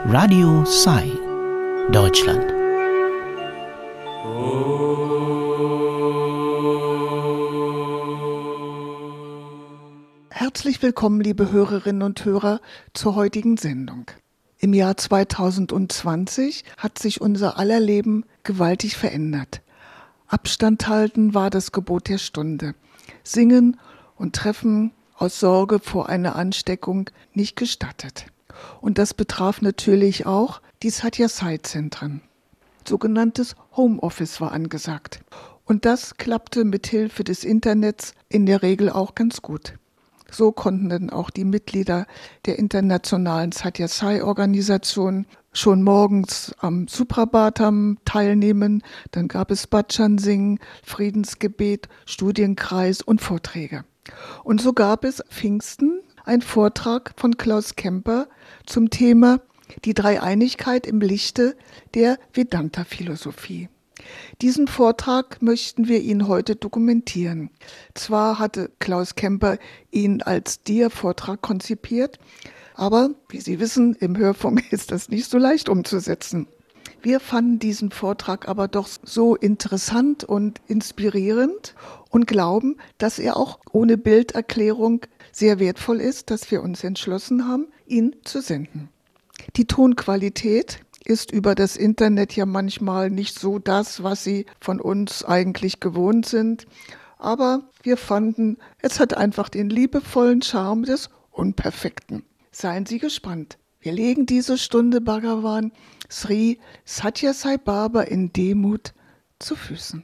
Radio Sai, Deutschland. Herzlich willkommen, liebe Hörerinnen und Hörer, zur heutigen Sendung. Im Jahr 2020 hat sich unser aller Leben gewaltig verändert. Abstand halten war das Gebot der Stunde. Singen und Treffen aus Sorge vor einer Ansteckung nicht gestattet. Und das betraf natürlich auch die Sathya-Sai-Zentren. Sogenanntes Homeoffice war angesagt. Und das klappte mit Hilfe des Internets in der Regel auch ganz gut. So konnten dann auch die Mitglieder der internationalen Sathya-Sai-Organisation schon morgens am Suprabhatam teilnehmen. Dann gab es Bhajan Singen, Friedensgebet, Studienkreis und Vorträge. Und so gab es Pfingsten einen Vortrag von Klaus Kemper zum Thema die Dreieinigkeit im Lichte der Vedanta-Philosophie. Diesen Vortrag möchten wir Ihnen heute dokumentieren. Zwar hatte Klaus Kemper ihn als Dia-Vortrag konzipiert, aber wie Sie wissen, im Hörfunk ist das nicht so leicht umzusetzen. Wir fanden diesen Vortrag aber doch so interessant und inspirierend und glauben, dass er auch ohne Bilderklärung sehr wertvoll ist, dass wir uns entschlossen haben, ihn zu senden. Die Tonqualität ist über das Internet ja manchmal nicht so das, was Sie von uns eigentlich gewohnt sind. Aber wir fanden, es hat einfach den liebevollen Charme des Unperfekten. Seien Sie gespannt. Wir legen diese Stunde Bhagavan Sri Sathya Sai Baba in Demut zu Füßen.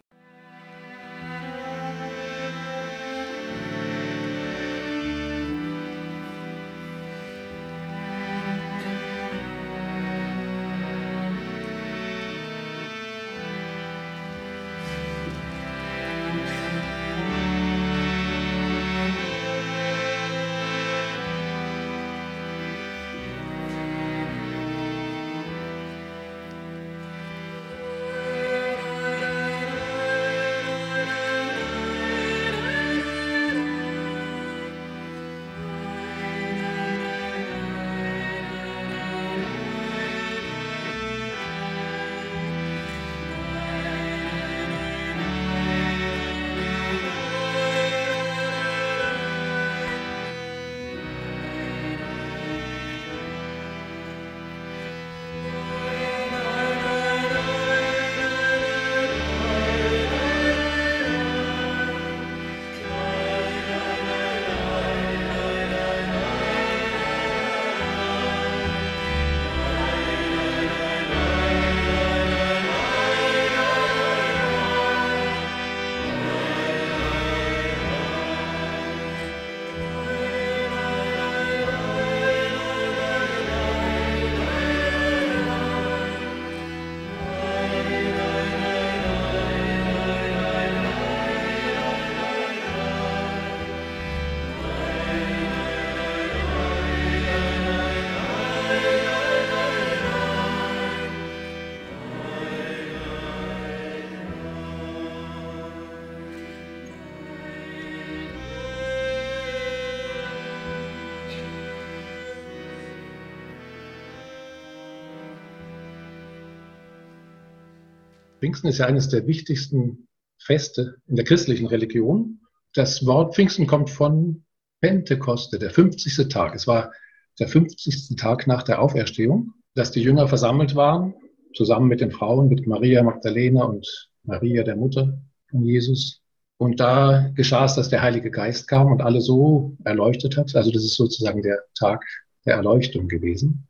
Pfingsten ist ja eines der wichtigsten Feste in der christlichen Religion. Das Wort Pfingsten kommt von Pentekoste, der 50. Tag. Es war der 50. Tag nach der Auferstehung, dass die Jünger versammelt waren, zusammen mit den Frauen, mit Maria Magdalena und Maria, der Mutter von Jesus. Und da geschah es, dass der Heilige Geist kam und alle so erleuchtet hat. Also das ist sozusagen der Tag der Erleuchtung gewesen.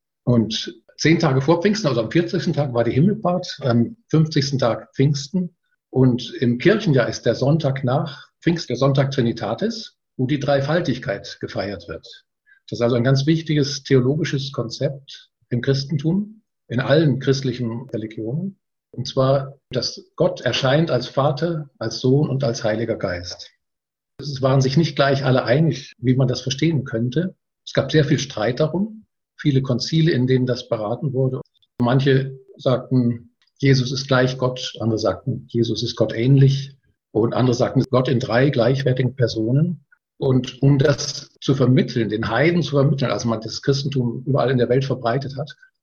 Und 10 Tage vor Pfingsten, also am 40. Tag war die Himmelfahrt, am 50. Tag Pfingsten. Und im Kirchenjahr ist der Sonntag nach Pfingsten, der Sonntag Trinitatis, wo die Dreifaltigkeit gefeiert wird. Das ist also ein ganz wichtiges theologisches Konzept im Christentum, in allen christlichen Religionen. Und zwar, dass Gott erscheint als Vater, als Sohn und als Heiliger Geist. Es waren sich nicht gleich alle einig, wie man das verstehen könnte. Es gab sehr viel Streit darum. Viele Konzile, in denen das beraten wurde. Manche sagten, Jesus ist gleich Gott, andere sagten, Jesus ist Gott ähnlich und andere sagten, Gott in 3 gleichwertigen Personen. Und um das zu vermitteln, den Heiden zu vermitteln, als man das Christentum überall in der Welt verbreitet hat,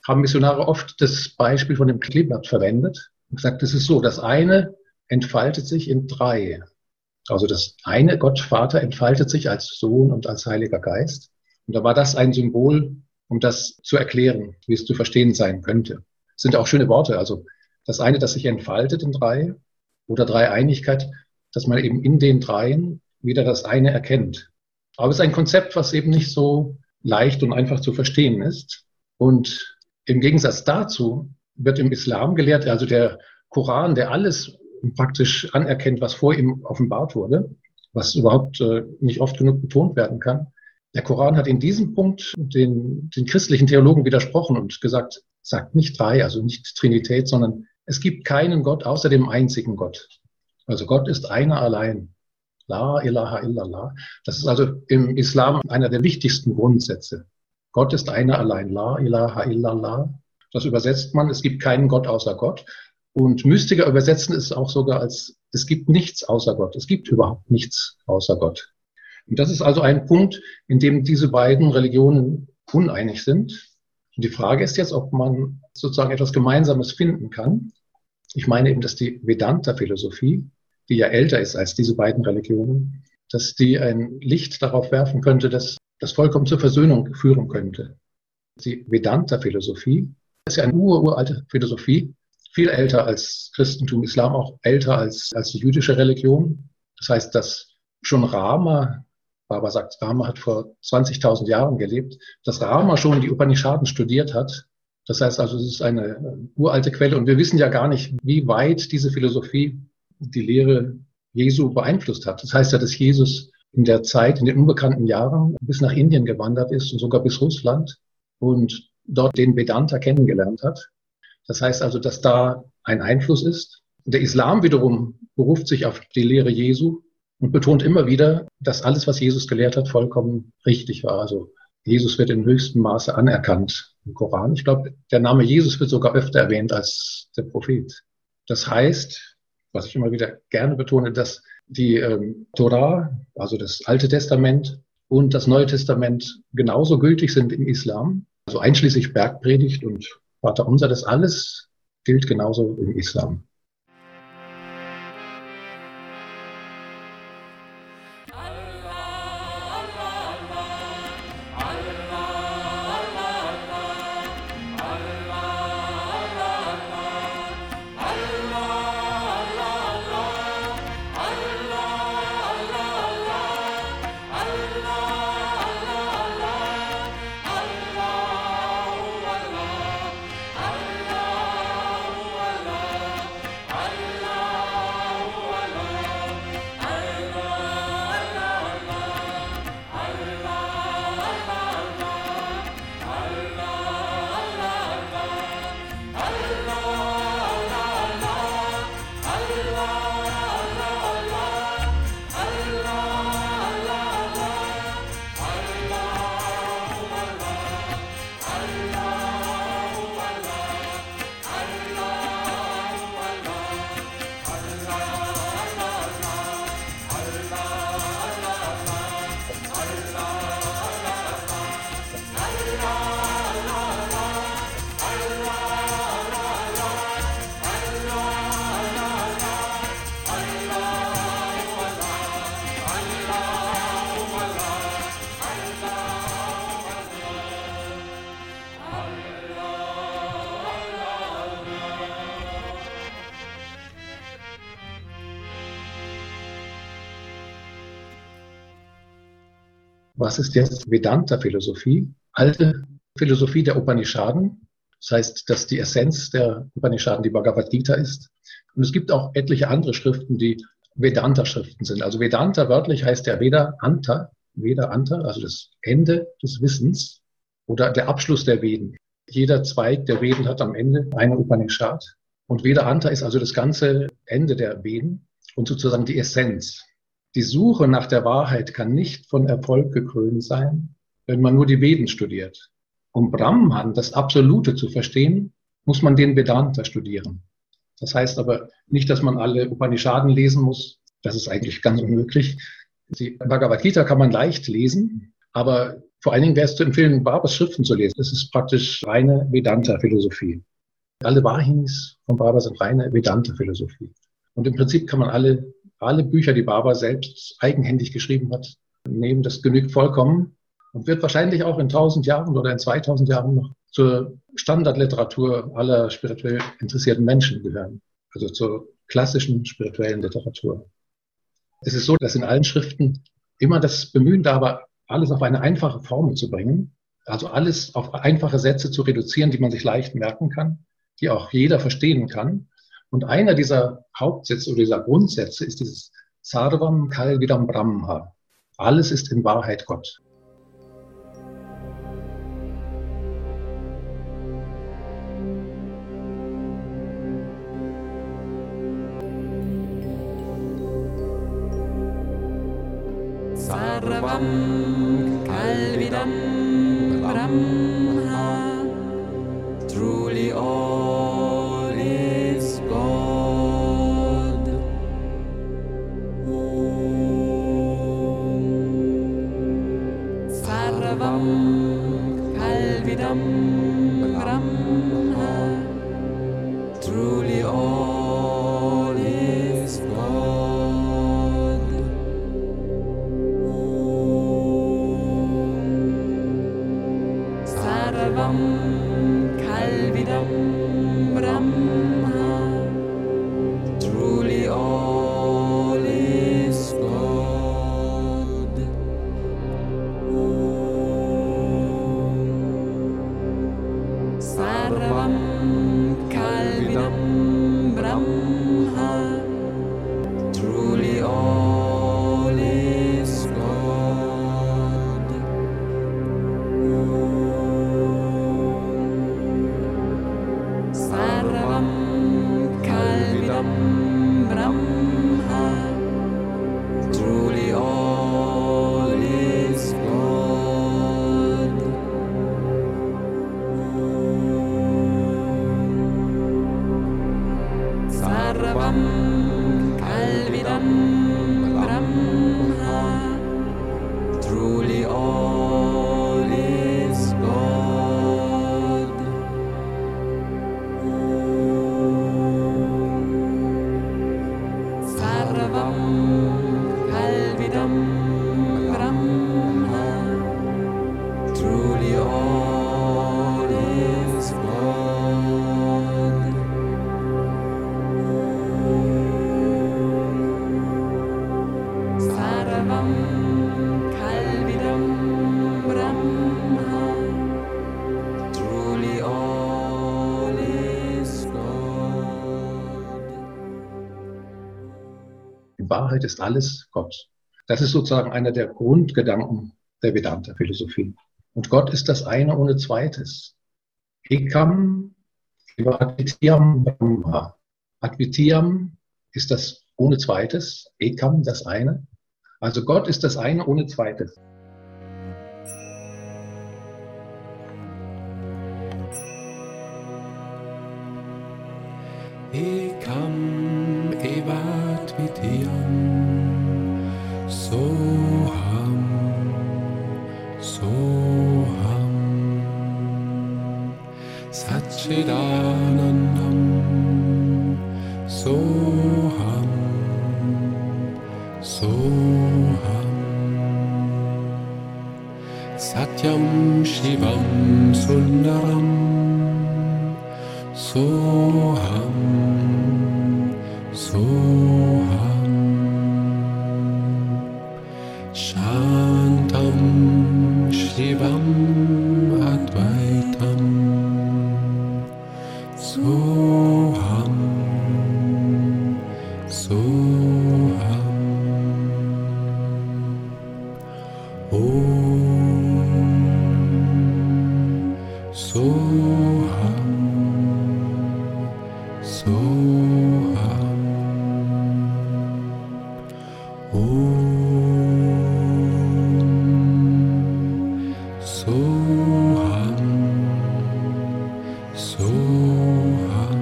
haben Missionare oft das Beispiel von dem Kleeblatt verwendet und gesagt, es ist so, das eine entfaltet sich in drei. Also das eine, Gott Vater, entfaltet sich als Sohn und als Heiliger Geist. Und da war das ein Symbol, um das zu erklären, wie es zu verstehen sein könnte. Das sind auch schöne Worte. Also das eine, das sich entfaltet in drei oder Dreieinigkeit, dass man eben in den Dreien wieder das eine erkennt. Aber es ist ein Konzept, was eben nicht so leicht und einfach zu verstehen ist. Und im Gegensatz dazu wird im Islam gelehrt, also der Koran, der alles praktisch anerkennt, was vor ihm offenbart wurde, was überhaupt nicht oft genug betont werden kann. Der Koran hat in diesem Punkt den christlichen Theologen widersprochen und gesagt, sagt nicht drei, also nicht Trinität, sondern es gibt keinen Gott außer dem einzigen Gott. Also Gott ist einer allein. La ilaha illallah. Das ist also im Islam einer der wichtigsten Grundsätze. Gott ist einer allein. La ilaha illallah. Das übersetzt man, es gibt keinen Gott außer Gott. Und Mystiker übersetzen es auch sogar als, es gibt nichts außer Gott. Es gibt überhaupt nichts außer Gott. Und das ist also ein Punkt, in dem diese beiden Religionen uneinig sind. Und die Frage ist jetzt, ob man sozusagen etwas Gemeinsames finden kann. Ich meine eben, dass die Vedanta-Philosophie, die ja älter ist als diese beiden Religionen, dass die ein Licht darauf werfen könnte, dass das vollkommen zur Versöhnung führen könnte. Die Vedanta-Philosophie ist ja eine uralte Philosophie, viel älter als Christentum, Islam, auch älter als die jüdische Religion. Das heißt, dass schon Rama, Baba sagt, Rama hat vor 20.000 Jahren gelebt, dass Rama schon die Upanishaden studiert hat. Das heißt also, es ist eine uralte Quelle und wir wissen ja gar nicht, wie weit diese Philosophie die Lehre Jesu beeinflusst hat. Das heißt ja, dass Jesus in der Zeit, in den unbekannten Jahren bis nach Indien gewandert ist und sogar bis Russland und dort den Vedanta kennengelernt hat. Das heißt also, dass da ein Einfluss ist. Der Islam wiederum beruft sich auf die Lehre Jesu und betont immer wieder, dass alles, was Jesus gelehrt hat, vollkommen richtig war. Also Jesus wird im höchsten Maße anerkannt im Koran. Ich glaube, der Name Jesus wird sogar öfter erwähnt als der Prophet. Das heißt, was ich immer wieder gerne betone, dass die Torah, also das Alte Testament und das Neue Testament genauso gültig sind im Islam, also einschließlich Bergpredigt und Vater Unser, das alles gilt genauso im Islam. Was ist jetzt Vedanta-Philosophie? Alte Philosophie der Upanishaden. Das heißt, dass die Essenz der Upanishaden die Bhagavad Gita ist. Und es gibt auch etliche andere Schriften, die Vedanta-Schriften sind. Also Vedanta wörtlich heißt ja Veda-Anta, also das Ende des Wissens oder der Abschluss der Veden. Jeder Zweig der Veden hat am Ende eine Upanishad. Und Veda-Anta ist also das ganze Ende der Veden und sozusagen die Essenz. Die Suche nach der Wahrheit kann nicht von Erfolg gekrönt sein, wenn man nur die Veden studiert. Um Brahman, das Absolute, zu verstehen, muss man den Vedanta studieren. Das heißt aber nicht, dass man alle Upanishaden lesen muss. Das ist eigentlich ganz unmöglich. Die Bhagavad Gita kann man leicht lesen, Aber vor allen Dingen wäre es zu empfehlen, Babers Schriften zu lesen. Das ist praktisch reine Vedanta-Philosophie. Alle Vahinis von Babar sind reine Vedanta-Philosophie. Und im Prinzip kann man alle Bücher, die Babar selbst eigenhändig geschrieben hat, nehmen. Das genügt vollkommen und wird wahrscheinlich auch in 1000 Jahren oder in 2000 Jahren noch zur Standardliteratur aller spirituell interessierten Menschen gehören. Also zur klassischen spirituellen Literatur. Es ist so, dass in allen Schriften immer das Bemühen da war, alles auf eine einfache Formel zu bringen. Also alles auf einfache Sätze zu reduzieren, die man sich leicht merken kann, die auch jeder verstehen kann. Und einer dieser Hauptsätze oder dieser Grundsätze ist dieses Sarvam Kalvidam Brahma. Alles ist in Wahrheit Gott. Sarvam Kalvidam Brahma, truly all is God. Sarvam Kalvidam Brahma, truly all is God. Sarvam Kalvidam Brahma, truly all is God. Sarvam Kalvidam Brahma, truly all is God. Sarvam Kalvidam Brahma, truly all is God. Sarvam Kalvidam Brahma, truly all is God. Sarvam Kalvidam Brahma, truly all is God. Sarvam Kalvidam Brahma, truly all is God. In Wahrheit ist alles Gott. Das ist sozusagen einer der Grundgedanken der Vedanta-Philosophie. Und Gott ist das eine ohne Zweites. Ekam eva Advityam Brahma. Advityam ist das ohne Zweites, Ekam das eine. Also Gott ist das eine ohne Zweites. Ekam evat vityam soham soham satchidanandam soham soham satyam shivam sundaram soham soham shantam shivam advaitam soham soham om soham soham soham soham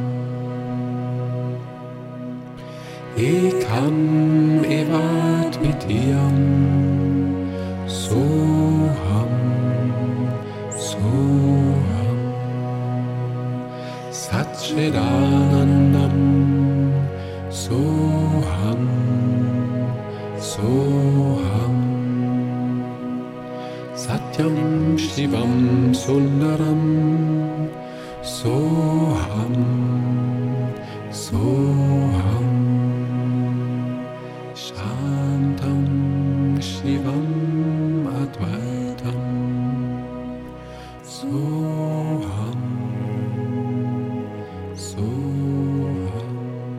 ekam evat vityam soham Satyam Shivam Sundaram Soham Soham Shantam Shivam Advaitam Soham Soham.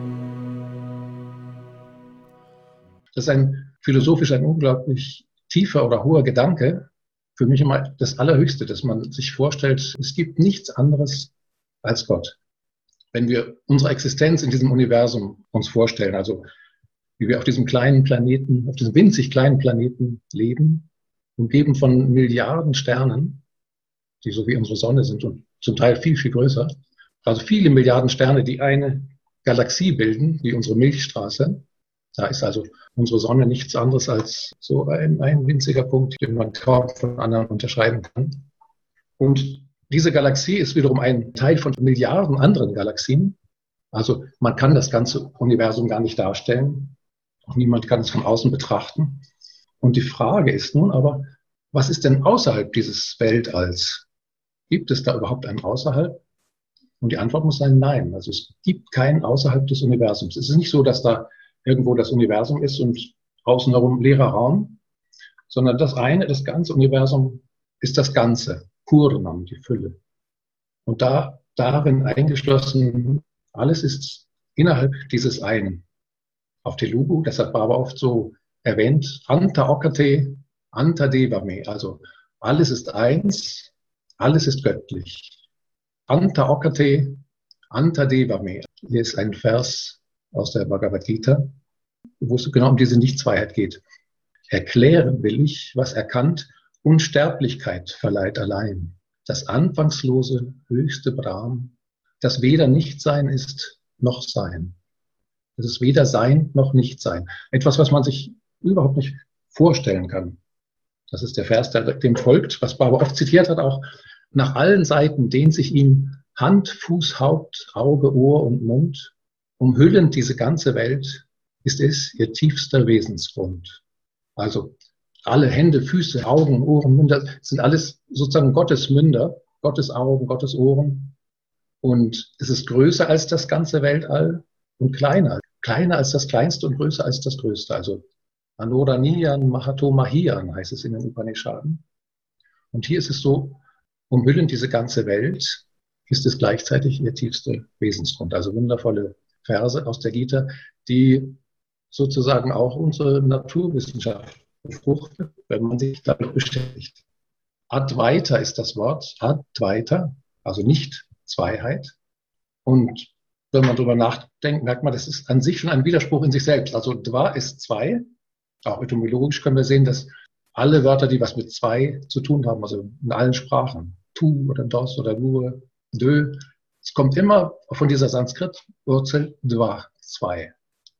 Das ist philosophisch ein unglaublich tiefer oder hoher Gedanke. Für mich immer das Allerhöchste, dass man sich vorstellt, es gibt nichts anderes als Gott. Wenn wir unsere Existenz in diesem Universum uns vorstellen, also wie wir auf diesem kleinen Planeten, auf diesem winzig kleinen Planeten leben, umgeben von Milliarden Sternen, die so wie unsere Sonne sind und zum Teil viel, viel größer. Also viele Milliarden Sterne, die eine Galaxie bilden, wie unsere Milchstraße. Da ist also unsere Sonne nichts anderes als so ein winziger Punkt, den man kaum von anderen unterscheiden kann. Und diese Galaxie ist wiederum ein Teil von Milliarden anderen Galaxien. Also man kann das ganze Universum gar nicht darstellen. Auch niemand kann es von außen betrachten. Und die Frage ist nun aber, was ist denn außerhalb dieses Weltalls? Gibt es da überhaupt ein Außerhalb? Und die Antwort muss sein, nein. Also es gibt kein Außerhalb des Universums. Es ist nicht so, dass da irgendwo das Universum ist und außen herum leerer Raum, sondern das ganze Universum ist das Ganze, Purnam, die Fülle. Und darin eingeschlossen, alles ist innerhalb dieses einen. Auf Telugu, das hat Baba oft so erwähnt, Anta Okate, Anta Devame, also alles ist eins, alles ist göttlich. Anta Okate, Anta Devame. Hier ist ein Vers aus der Bhagavad Gita, wo es genau um diese Nichtzweiheit geht. Erklären will ich, was erkannt Unsterblichkeit verleiht allein. Das anfangslose, höchste Brahm, das weder Nichtsein ist, noch Sein. Das ist weder Sein noch Nichtsein. Etwas, was man sich überhaupt nicht vorstellen kann. Das ist der Vers, der dem folgt, was Baba oft zitiert hat, auch nach allen Seiten dehnt sich ihm Hand, Fuß, Haupt, Auge, Ohr und Mund. Umhüllend diese ganze Welt ist es ihr tiefster Wesensgrund. Also alle Hände, Füße, Augen, Ohren, Münder sind alles sozusagen Gottes Münder, Gottes Augen, Gottes Ohren. Und es ist größer als das ganze Weltall und kleiner. Kleiner als das Kleinste und größer als das Größte. Also Anoraniyan Mahato Mahiyan heißt es in den Upanishaden. Und hier ist es so, umhüllend diese ganze Welt ist es gleichzeitig ihr tiefster Wesensgrund. Also wundervolle Verse aus der Gita, die sozusagen auch unsere Naturwissenschaft befruchtet, wenn man sich damit beschäftigt. Advaita ist das Wort, Advaita, also nicht Zweiheit. Und wenn man darüber nachdenkt, merkt man, das ist an sich schon ein Widerspruch in sich selbst. Also Dva ist zwei. Auch etymologisch können wir sehen, dass alle Wörter, die was mit zwei zu tun haben, also in allen Sprachen, tu oder dos oder nur, dö, es kommt immer von dieser Sanskrit-Wurzel Dva, zwei.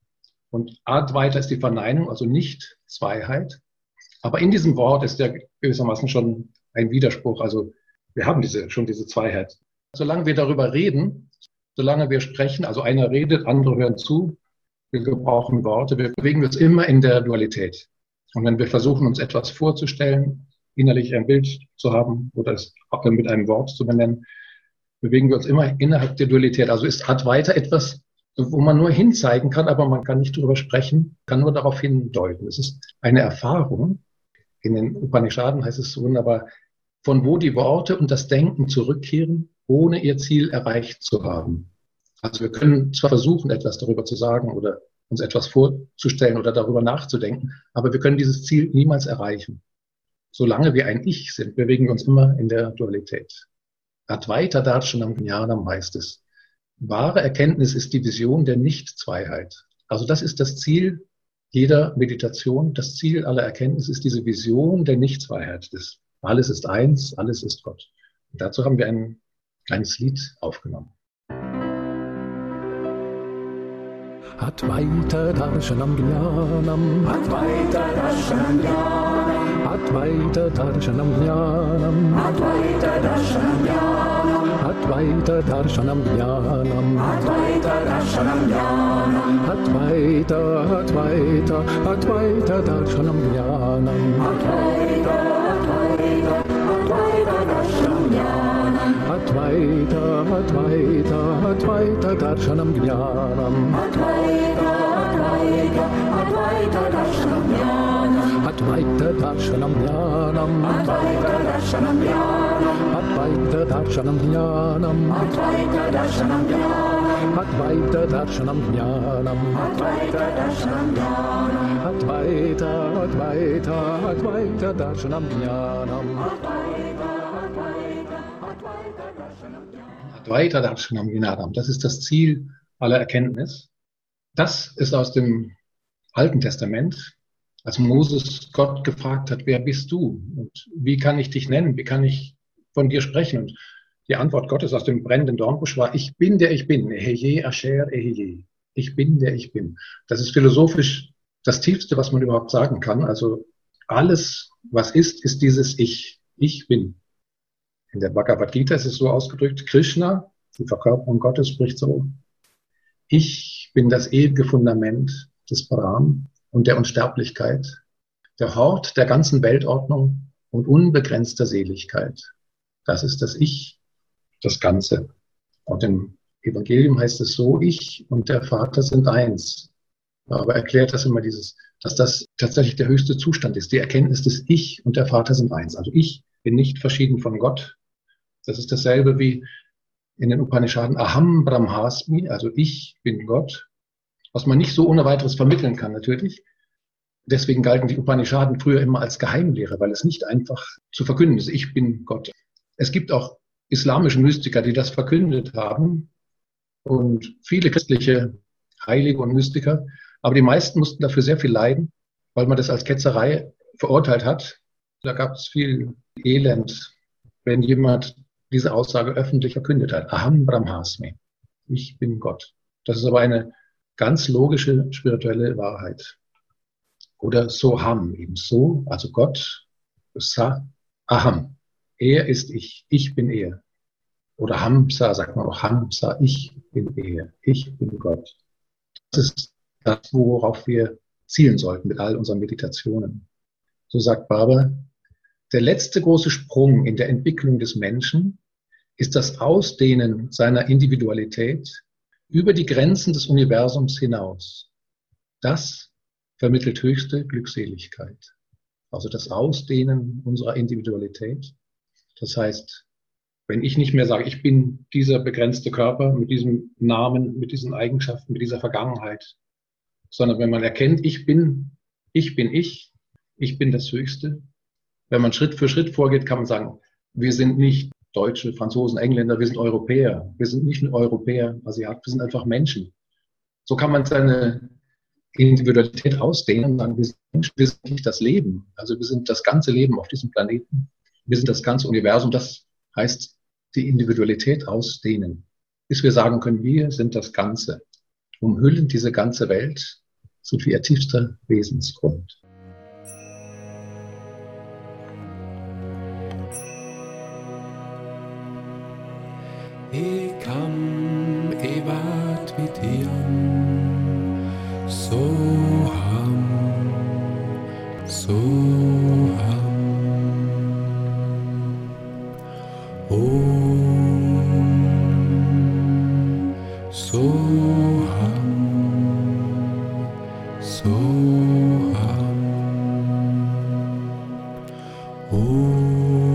Und Advaita ist die Verneinung, also nicht Zweiheit. Aber in diesem Wort ist ja gewissermaßen schon ein Widerspruch. Also wir haben schon diese Zweiheit. Solange wir darüber reden, solange wir sprechen, also einer redet, andere hören zu, wir gebrauchen Worte, wir bewegen uns immer in der Dualität. Und wenn wir versuchen, uns etwas vorzustellen, innerlich ein Bild zu haben oder es auch mit einem Wort zu benennen, bewegen wir uns immer innerhalb der Dualität. Also ist Advaita etwas, wo man nur hinzeigen kann, aber man kann nicht darüber sprechen, kann nur darauf hindeuten. Es ist eine Erfahrung. In den Upanishaden heißt es so wunderbar, von wo die Worte und das Denken zurückkehren, ohne ihr Ziel erreicht zu haben. Also wir können zwar versuchen, etwas darüber zu sagen oder uns etwas vorzustellen oder darüber nachzudenken, aber wir können dieses Ziel niemals erreichen. Solange wir ein Ich sind, bewegen wir uns immer in der Dualität. Advaita Darshanam Jnanam heißt es. Wahre Erkenntnis ist die Vision der Nichtzweiheit. Also das ist das Ziel jeder Meditation. Das Ziel aller Erkenntnis ist diese Vision der Nichtzweiheit. Alles ist eins, alles ist Gott. Und dazu haben wir ein kleines Lied aufgenommen. Advaita Darshanam Jnanam, Advaita Darshanam Jnanam, Advaita Darshanam Jnanam, Advaita Darshanam Jnanam, Advaita Darshanam Jnanam, Advaita Darshanam Jnanam, Advaita Darshanam Jnanam, Advaita Advaita Darshanam Jnanam. Advaita Darshanam Jnanam. Advaita Darshanam Jnanam. Advaita Darshanam Jnanam. Advaita Darshanam Jnanam. Advaita Darshanam Jnanam. Advaita Darshanam Jnanam. Advaita Darshanam Jnanam. Advaita Darshanam Jnanam. Advaita Darshanam Jnanam. Das ist das Ziel aller Erkenntnis. Das ist aus dem Alten Testament, als Moses Gott gefragt hat, wer bist du und wie kann ich dich nennen, wie kann ich von dir sprechen? Und die Antwort Gottes aus dem brennenden Dornbusch war, ich bin der ich bin, Ehyeh Asher Ehyeh. Ich bin der ich bin. Das ist philosophisch das Tiefste, was man überhaupt sagen kann. Also alles, was ist dieses Ich. Ich bin. In der Bhagavad Gita ist es so ausgedrückt, Krishna, die Verkörperung Gottes, spricht so, ich bin das ewige Fundament des Brahm und der Unsterblichkeit, der Hort der ganzen Weltordnung und unbegrenzter Seligkeit. Das ist das Ich, das Ganze. Und im Evangelium heißt es so, ich und der Vater sind eins. Aber erklärt das immer dass das tatsächlich der höchste Zustand ist, die Erkenntnis des Ich und der Vater sind eins. Also ich bin nicht verschieden von Gott. Das ist dasselbe wie in den Upanishaden Aham Brahmasmi, also ich bin Gott, was man nicht so ohne weiteres vermitteln kann natürlich. Deswegen galten die Upanishaden früher immer als Geheimlehre, weil es nicht einfach zu verkünden ist, ich bin Gott. Es gibt auch islamische Mystiker, die das verkündet haben und viele christliche Heilige und Mystiker, aber die meisten mussten dafür sehr viel leiden, weil man das als Ketzerei verurteilt hat. Da gab es viel Elend, wenn jemand diese Aussage öffentlich verkündet hat. Aham Brahmasmi. Ich bin Gott. Das ist aber eine ganz logische spirituelle Wahrheit. Oder Soham, eben so, also Gott, Sa, Aham. Er ist ich. Ich bin er. Oder Hamsa, sagt man auch Hamsa, ich bin er. Ich bin Gott. Das ist das, worauf wir zielen sollten mit all unseren Meditationen. So sagt Baba, der letzte große Sprung in der Entwicklung des Menschen ist das Ausdehnen seiner Individualität über die Grenzen des Universums hinaus. Das vermittelt höchste Glückseligkeit. Also das Ausdehnen unserer Individualität. Das heißt, wenn ich nicht mehr sage, ich bin dieser begrenzte Körper mit diesem Namen, mit diesen Eigenschaften, mit dieser Vergangenheit, sondern wenn man erkennt, ich bin ich bin das Höchste. Wenn man Schritt für Schritt vorgeht, kann man sagen, wir sind nicht Deutsche, Franzosen, Engländer, wir sind Europäer. Wir sind nicht nur Europäer, Asiaten, wir sind einfach Menschen. So kann man seine Individualität ausdehnen und sagen, wir sind nicht das Leben. Also wir sind das ganze Leben auf diesem Planeten. Wir sind das ganze Universum. Das heißt, die Individualität ausdehnen. Bis wir sagen können, wir sind das Ganze. Umhüllen diese ganze Welt, sind wir ihr tiefster Wesensgrund. Ekam evat vityam soham om soham om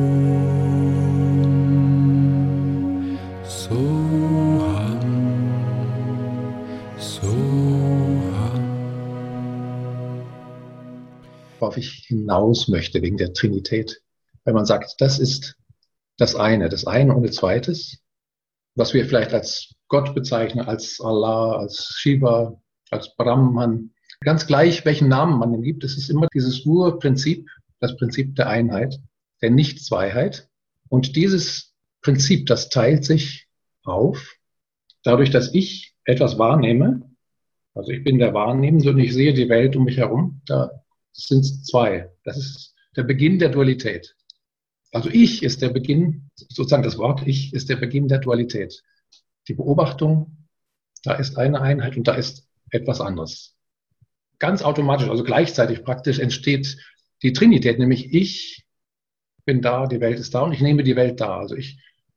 worauf ich hinaus möchte wegen der Trinität. Wenn man sagt, das ist das eine ohne Zweites, was wir vielleicht als Gott bezeichnen, als Allah, als Shiva, als Brahman, ganz gleich, welchen Namen man ihm gibt, es ist immer dieses Urprinzip, das Prinzip der Einheit, der Nichtzweiheit. Und dieses Prinzip, das teilt sich auf, dadurch, dass ich etwas wahrnehme, also ich bin der Wahrnehmende und ich sehe die Welt um mich herum, da sind es zwei. Das ist der Beginn der Dualität. Also ich ist der Beginn, sozusagen das Wort ich ist der Beginn der Dualität. Die Beobachtung, da ist eine Einheit und da ist etwas anderes. Ganz automatisch, also gleichzeitig praktisch entsteht die Trinität, nämlich ich bin da, die Welt ist da und ich nehme die Welt da. Also ich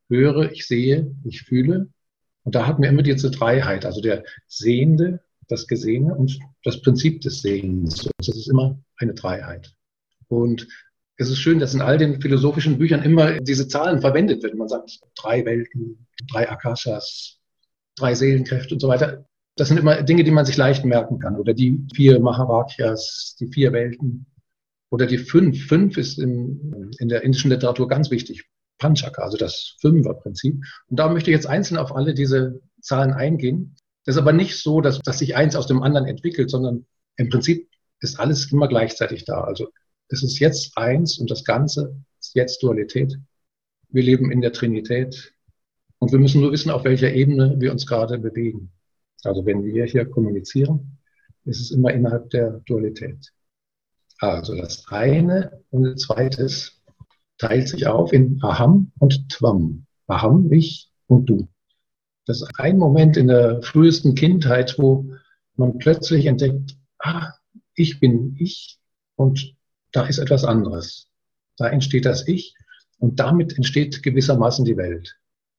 höre, ich sehe, ich fühle. Und da hatten wir immer diese Dreiheit, also der Sehende, das Gesehene und das Prinzip des Sehens. Das ist immer eine Dreiheit. Und es ist schön, dass in all den philosophischen Büchern immer diese Zahlen verwendet werden. Man sagt 3 Welten, 3 Akashas, 3 Seelenkräfte und so weiter. Das sind immer Dinge, die man sich leicht merken kann. Oder die 4 Mahavakyas, die 4 Welten. Oder die 5. 5 ist in der indischen Literatur ganz wichtig. Panchaka, also das 5er-Prinzip. Und da möchte ich jetzt einzeln auf alle diese Zahlen eingehen. Das ist aber nicht so, dass sich eins aus dem anderen entwickelt, sondern im Prinzip ist alles immer gleichzeitig da. Also es ist jetzt eins und das Ganze ist jetzt Dualität. Wir leben in der Trinität und wir müssen nur wissen, auf welcher Ebene wir uns gerade bewegen. Also wenn wir hier kommunizieren, ist es immer innerhalb der Dualität. Also das eine und das zweite teilt sich auf in Aham und Tvam. Aham, ich und du. Das ist ein Moment in der frühesten Kindheit, wo man plötzlich entdeckt, ich bin ich und da ist etwas anderes. Da entsteht das Ich und damit entsteht gewissermaßen die Welt.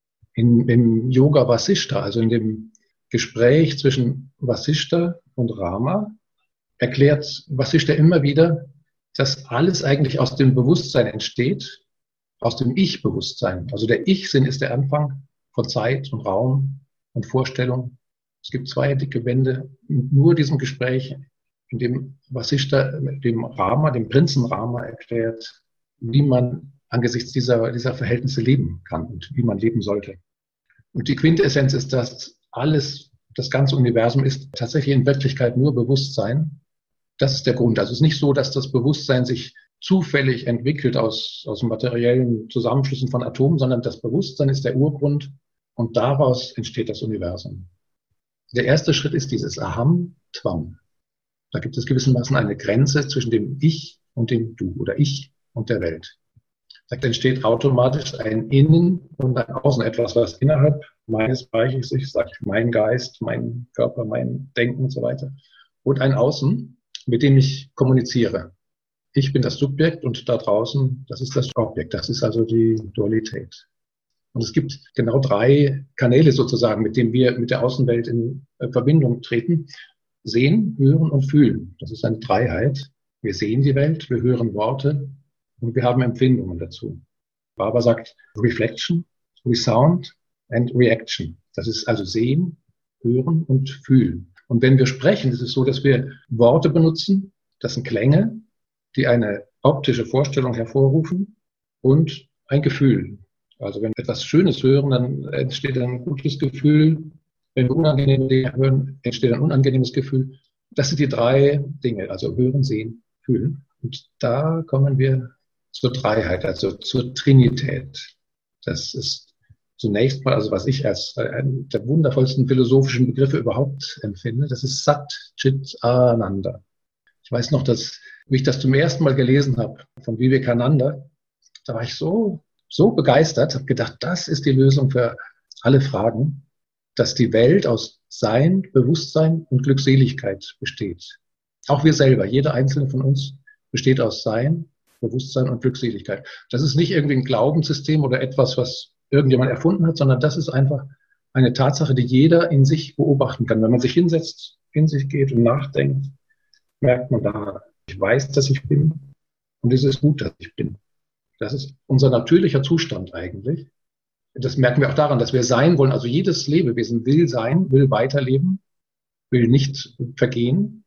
Im Yoga Vasishta, also in dem Gespräch zwischen Vasishta und Rama, erklärt Vasishta immer wieder, dass alles eigentlich aus dem Bewusstsein entsteht, aus dem Ich-Bewusstsein. Also der Ich-Sinn ist der Anfang von Zeit und Raum und Vorstellung. Es gibt 2 dicke Wände, nur diesem Gespräch, in dem Vasishta dem Rama, dem Prinzen Rama erklärt, wie man angesichts dieser Verhältnisse leben kann und wie man leben sollte. Und die Quintessenz ist, dass alles, das ganze Universum ist tatsächlich in Wirklichkeit nur Bewusstsein. Das ist der Grund. Also es ist nicht so, dass das Bewusstsein sich zufällig entwickelt aus materiellen Zusammenschlüssen von Atomen, sondern das Bewusstsein ist der Urgrund und daraus entsteht das Universum. Der erste Schritt ist dieses Aham Tvam. Da gibt es gewissermaßen eine Grenze zwischen dem Ich und dem Du oder Ich und der Welt. Da entsteht automatisch ein Innen und ein Außen, etwas, was innerhalb meines Bereiches ist, sage ich, mein Geist, mein Körper, mein Denken und so weiter. Und ein Außen, mit dem ich kommuniziere. Ich bin das Subjekt und da draußen, das ist das Objekt. Das ist also die Dualität. Und es gibt genau 3 Kanäle sozusagen, mit denen wir mit der Außenwelt in Verbindung treten. Sehen, hören und fühlen. Das ist eine Dreiheit. Wir sehen die Welt, wir hören Worte und wir haben Empfindungen dazu. Baba sagt Reflection, Resound and Reaction. Das ist also sehen, hören und fühlen. Und wenn wir sprechen, ist es so, dass wir Worte benutzen, das sind Klänge, die eine optische Vorstellung hervorrufen und ein Gefühl. Also wenn wir etwas Schönes hören, dann entsteht ein gutes Gefühl. Wenn wir unangenehme Dinge hören, entsteht ein unangenehmes Gefühl. Das sind die 3 Dinge, also hören, sehen, fühlen. Und da kommen wir zur Dreiheit, also zur Trinität. Das ist zunächst mal, also was ich als einen der wundervollsten philosophischen Begriffe überhaupt empfinde, das ist Sat Chit Ananda. Ich weiß noch, wie ich das zum ersten Mal gelesen habe von Vivekananda, da war ich so begeistert, habe gedacht, das ist die Lösung für alle Fragen, dass die Welt aus Sein, Bewusstsein und Glückseligkeit besteht. Auch wir selber, jeder einzelne von uns besteht aus Sein, Bewusstsein und Glückseligkeit. Das ist nicht irgendwie ein Glaubenssystem oder etwas, was irgendjemand erfunden hat, sondern das ist einfach eine Tatsache, die jeder in sich beobachten kann. Wenn man sich hinsetzt, in sich geht und nachdenkt, merkt man da, ich weiß, dass ich bin und es ist gut, dass ich bin. Das ist unser natürlicher Zustand eigentlich. Das merken wir auch daran, dass wir sein wollen. Also jedes Lebewesen will sein, will weiterleben, will nicht vergehen.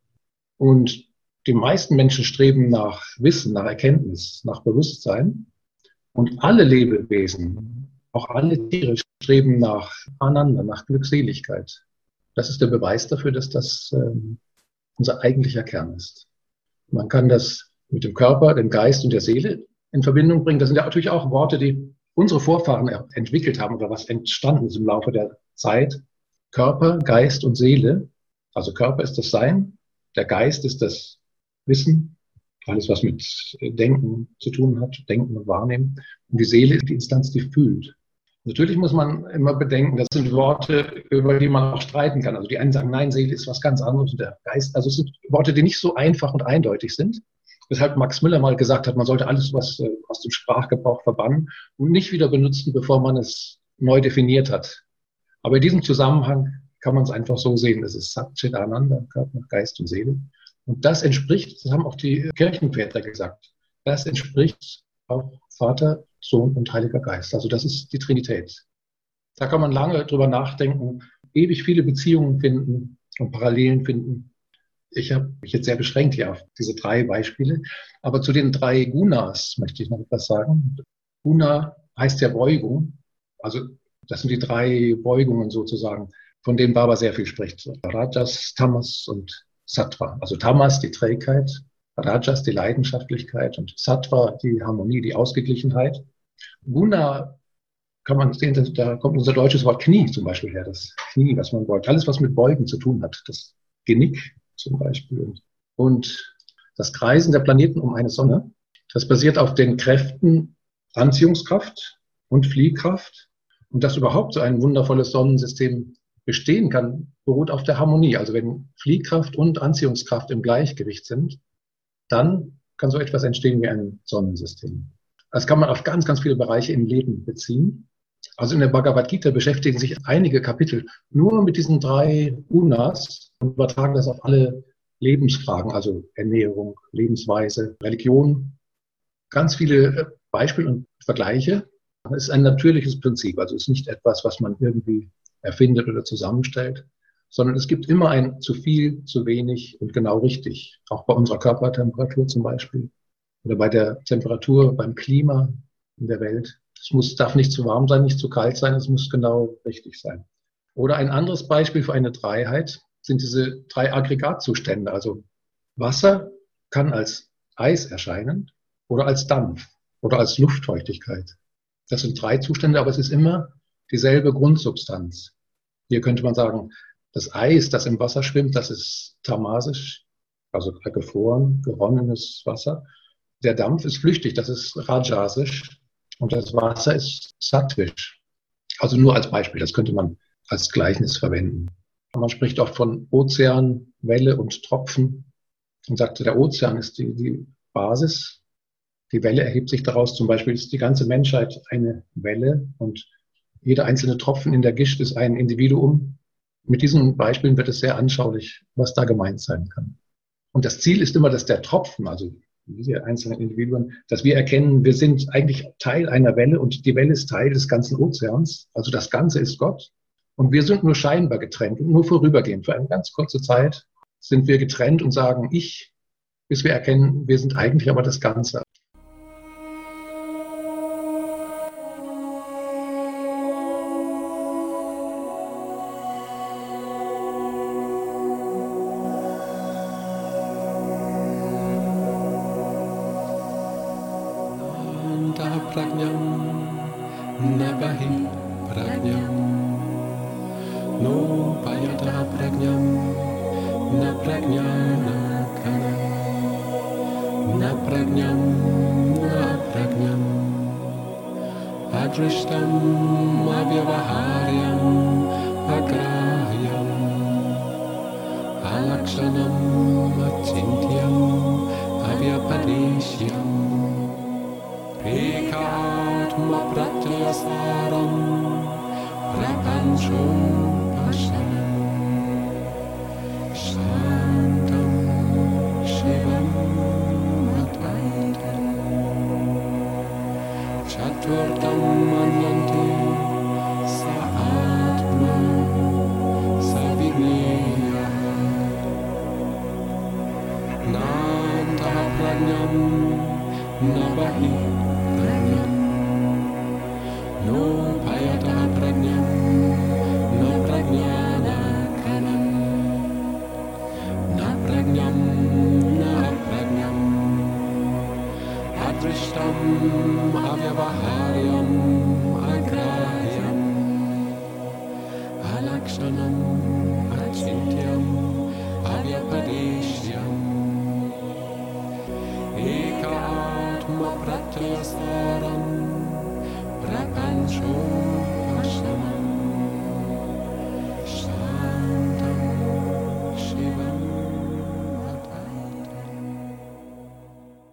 Und die meisten Menschen streben nach Wissen, nach Erkenntnis, nach Bewusstsein. Und alle Lebewesen, auch alle Tiere, streben nach Ananda, nach Glückseligkeit. Das ist der Beweis dafür, dass das unser eigentlicher Kern ist. Man kann das mit dem Körper, dem Geist und der Seele in Verbindung bringen. Das sind ja natürlich auch Worte, die unsere Vorfahren entwickelt haben oder was entstanden ist im Laufe der Zeit. Körper, Geist und Seele. Also Körper ist das Sein, der Geist ist das Wissen, alles was mit Denken zu tun hat, Denken und Wahrnehmen. Und die Seele ist die Instanz, die fühlt. Natürlich muss man immer bedenken, das sind Worte, über die man auch streiten kann. Also die einen sagen, nein, Seele ist was ganz anderes und der Geist. Also es sind Worte, die nicht so einfach und eindeutig sind. Weshalb Max Müller mal gesagt hat, man sollte alles, was aus dem Sprachgebrauch verbannen und nicht wieder benutzen, bevor man es neu definiert hat. Aber in diesem Zusammenhang kann man es einfach so sehen. Es ist Sat Chit Ananda, Körper, Geist und Seele. Und das entspricht, das haben auch die Kirchenväter gesagt, das entspricht auch Vater, Sohn und Heiliger Geist. Also das ist die Trinität. Da kann man lange drüber nachdenken, ewig viele Beziehungen finden und Parallelen finden. Ich habe mich jetzt sehr beschränkt hier auf diese 3 Beispiele. Aber zu den 3 Gunas möchte ich noch etwas sagen. Guna heißt ja Beugung. Also das sind die 3 Beugungen sozusagen, von denen Baba sehr viel spricht. Rajas, Tamas und Sattva. Also Tamas, die Trägheit, Rajas, die Leidenschaftlichkeit und Sattva, die Harmonie, die Ausgeglichenheit. Guna kann man sehen, da kommt unser deutsches Wort Knie zum Beispiel her. Das Knie, was man beugt. Alles, was mit Beugen zu tun hat. Das Genick zum Beispiel. Und das Kreisen der Planeten um eine Sonne, das basiert auf den Kräften Anziehungskraft und Fliehkraft. Und dass überhaupt so ein wundervolles Sonnensystem bestehen kann, beruht auf der Harmonie. Also wenn Fliehkraft und Anziehungskraft im Gleichgewicht sind, dann kann so etwas entstehen wie ein Sonnensystem. Das kann man auf ganz, ganz viele Bereiche im Leben beziehen. Also in der Bhagavad Gita beschäftigen sich einige Kapitel nur mit diesen 3 Gunas und übertragen das auf alle Lebensfragen, also Ernährung, Lebensweise, Religion. Ganz viele Beispiele und Vergleiche. Es ist ein natürliches Prinzip, also es ist nicht etwas, was man irgendwie erfindet oder zusammenstellt, sondern es gibt immer ein zu viel, zu wenig und genau richtig. Auch bei unserer Körpertemperatur zum Beispiel oder bei der Temperatur, beim Klima in der Welt. Es darf nicht zu warm sein, nicht zu kalt sein, es muss genau richtig sein. Oder ein anderes Beispiel für eine Dreiheit sind diese 3 Aggregatzustände. Also Wasser kann als Eis erscheinen oder als Dampf oder als Luftfeuchtigkeit. Das sind 3 Zustände, aber es ist immer dieselbe Grundsubstanz. Hier könnte man sagen, das Eis, das im Wasser schwimmt, das ist tamasisch, also gefroren, geronnenes Wasser. Der Dampf ist flüchtig, das ist rajasisch. Und das Wasser ist sattwisch. Also nur als Beispiel, das könnte man als Gleichnis verwenden. Man spricht auch von Ozean, Welle und Tropfen und sagt, der Ozean ist die Basis. Die Welle erhebt sich daraus. Zum Beispiel ist die ganze Menschheit eine Welle und jeder einzelne Tropfen in der Gischt ist ein Individuum. Mit diesen Beispielen wird es sehr anschaulich, was da gemeint sein kann. Und das Ziel ist immer, dass der Tropfen, also diese einzelnen Individuen, dass wir erkennen, wir sind eigentlich Teil einer Welle und die Welle ist Teil des ganzen Ozeans. Also das Ganze ist Gott. Und wir sind nur scheinbar getrennt und nur vorübergehend. Für eine ganz kurze Zeit sind wir getrennt und sagen ich, bis wir erkennen, wir sind eigentlich aber das Ganze. Prajnam, Nabahi Prajnam, No Payata Prajnam, Na Prajnana Kanam, Na Prajnam, Na Prajnam, Adrishtam, Avyavaharyam, Agrahyam, Alakshanam, Achintyam, Avyapadeshyam. Ekatma pratyasaram prapancham pashanam shantam shivam advaitam chatvartam manyanti sa atma sa vigneya nanda prajnam nabahi No Payata Prajnam, Na Prajnana Kanam, Na Prajnam, Na Prajnam, Adrishtam, Avyavaharyam, Agrahyam, Alakshanam, Achintyam, Avyapadeshyam, Ekatma Pratyasaram, Prapancho Pashanam Shantam Shivam Advaitam.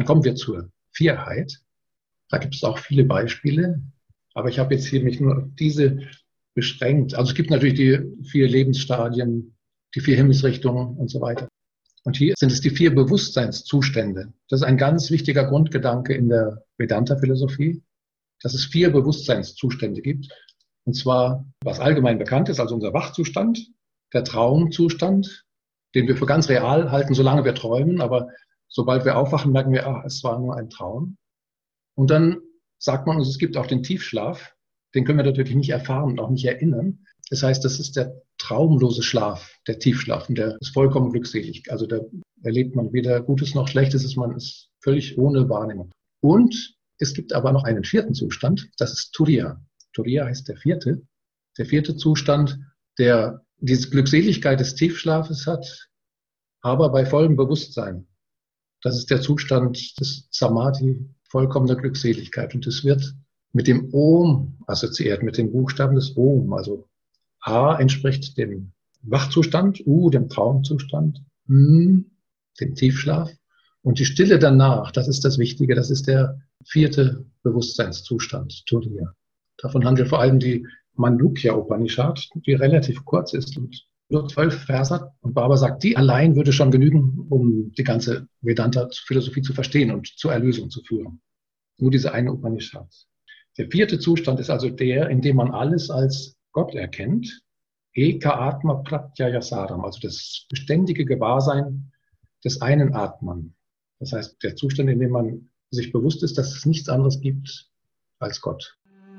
dann kommen wir zur Vierheit. Da gibt es auch viele Beispiele, aber ich habe jetzt hier mich nur auf diese beschränkt. Also es gibt natürlich die 4 Lebensstadien, die 4 Himmelsrichtungen und so weiter. Und hier sind es die 4 Bewusstseinszustände. Das ist ein ganz wichtiger Grundgedanke in der Vedanta-Philosophie, dass es 4 Bewusstseinszustände gibt. Und zwar, was allgemein bekannt ist, also unser Wachzustand, der Traumzustand, den wir für ganz real halten, solange wir träumen, aber sobald wir aufwachen, merken wir, es war nur ein Traum. Und dann sagt man uns, es gibt auch den Tiefschlaf, den können wir natürlich nicht erfahren und auch nicht erinnern. Das heißt, das ist der traumlose Schlaf, der Tiefschlaf, und der ist vollkommen glückselig. Also da erlebt man weder Gutes noch Schlechtes, man ist völlig ohne Wahrnehmung. Und es gibt aber noch einen 4. Zustand, das ist Turiya. Turiya heißt der 4. Der 4. Zustand, der diese Glückseligkeit des Tiefschlafes hat, aber bei vollem Bewusstsein. Das ist der Zustand des Samadhi, vollkommener Glückseligkeit. Und es wird mit dem Om assoziiert, mit dem Buchstaben des Om. Also A entspricht dem Wachzustand, U dem Traumzustand, M dem Tiefschlaf. Und die Stille danach, das ist das Wichtige, das ist der 4. Bewusstseinszustand, Turiya. Davon handelt vor allem die Mandukya Upanishad, die relativ kurz ist und nur 12 Verse. Und Baba sagt, die allein würde schon genügen, um die ganze Vedanta-Philosophie zu verstehen und zur Erlösung zu führen. Nur diese eine Upanishad. Der 4. Zustand ist also der, in dem man alles als Gott erkennt. Eka Atma Pratyaya Saram, also das beständige Gewahrsein des einen Atman. Das heißt, der Zustand, in dem man sich bewusst ist, dass es nichts anderes gibt als Gott.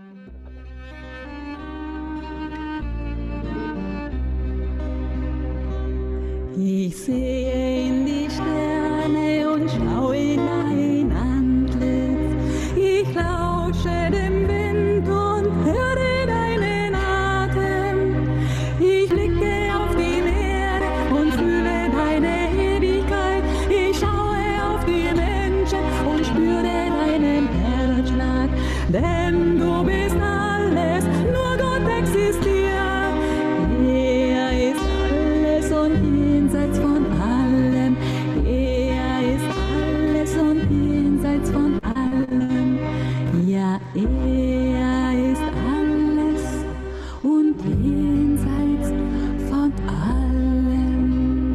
Ich sehe in die Sterne und schaue in dein Antlitz. Ich lausche dem Wind und höre deinen Atem. Ich blicke auf die Meere und fühle deine Ewigkeit. Ich schaue auf die Menschen und spüre deinen Herzschlag. Denn du bist alles, nur Gott existiert. Er ist alles und jenseits von allem. Er ist alles und jenseits von allem. Ja, er ist alles und jenseits von allem.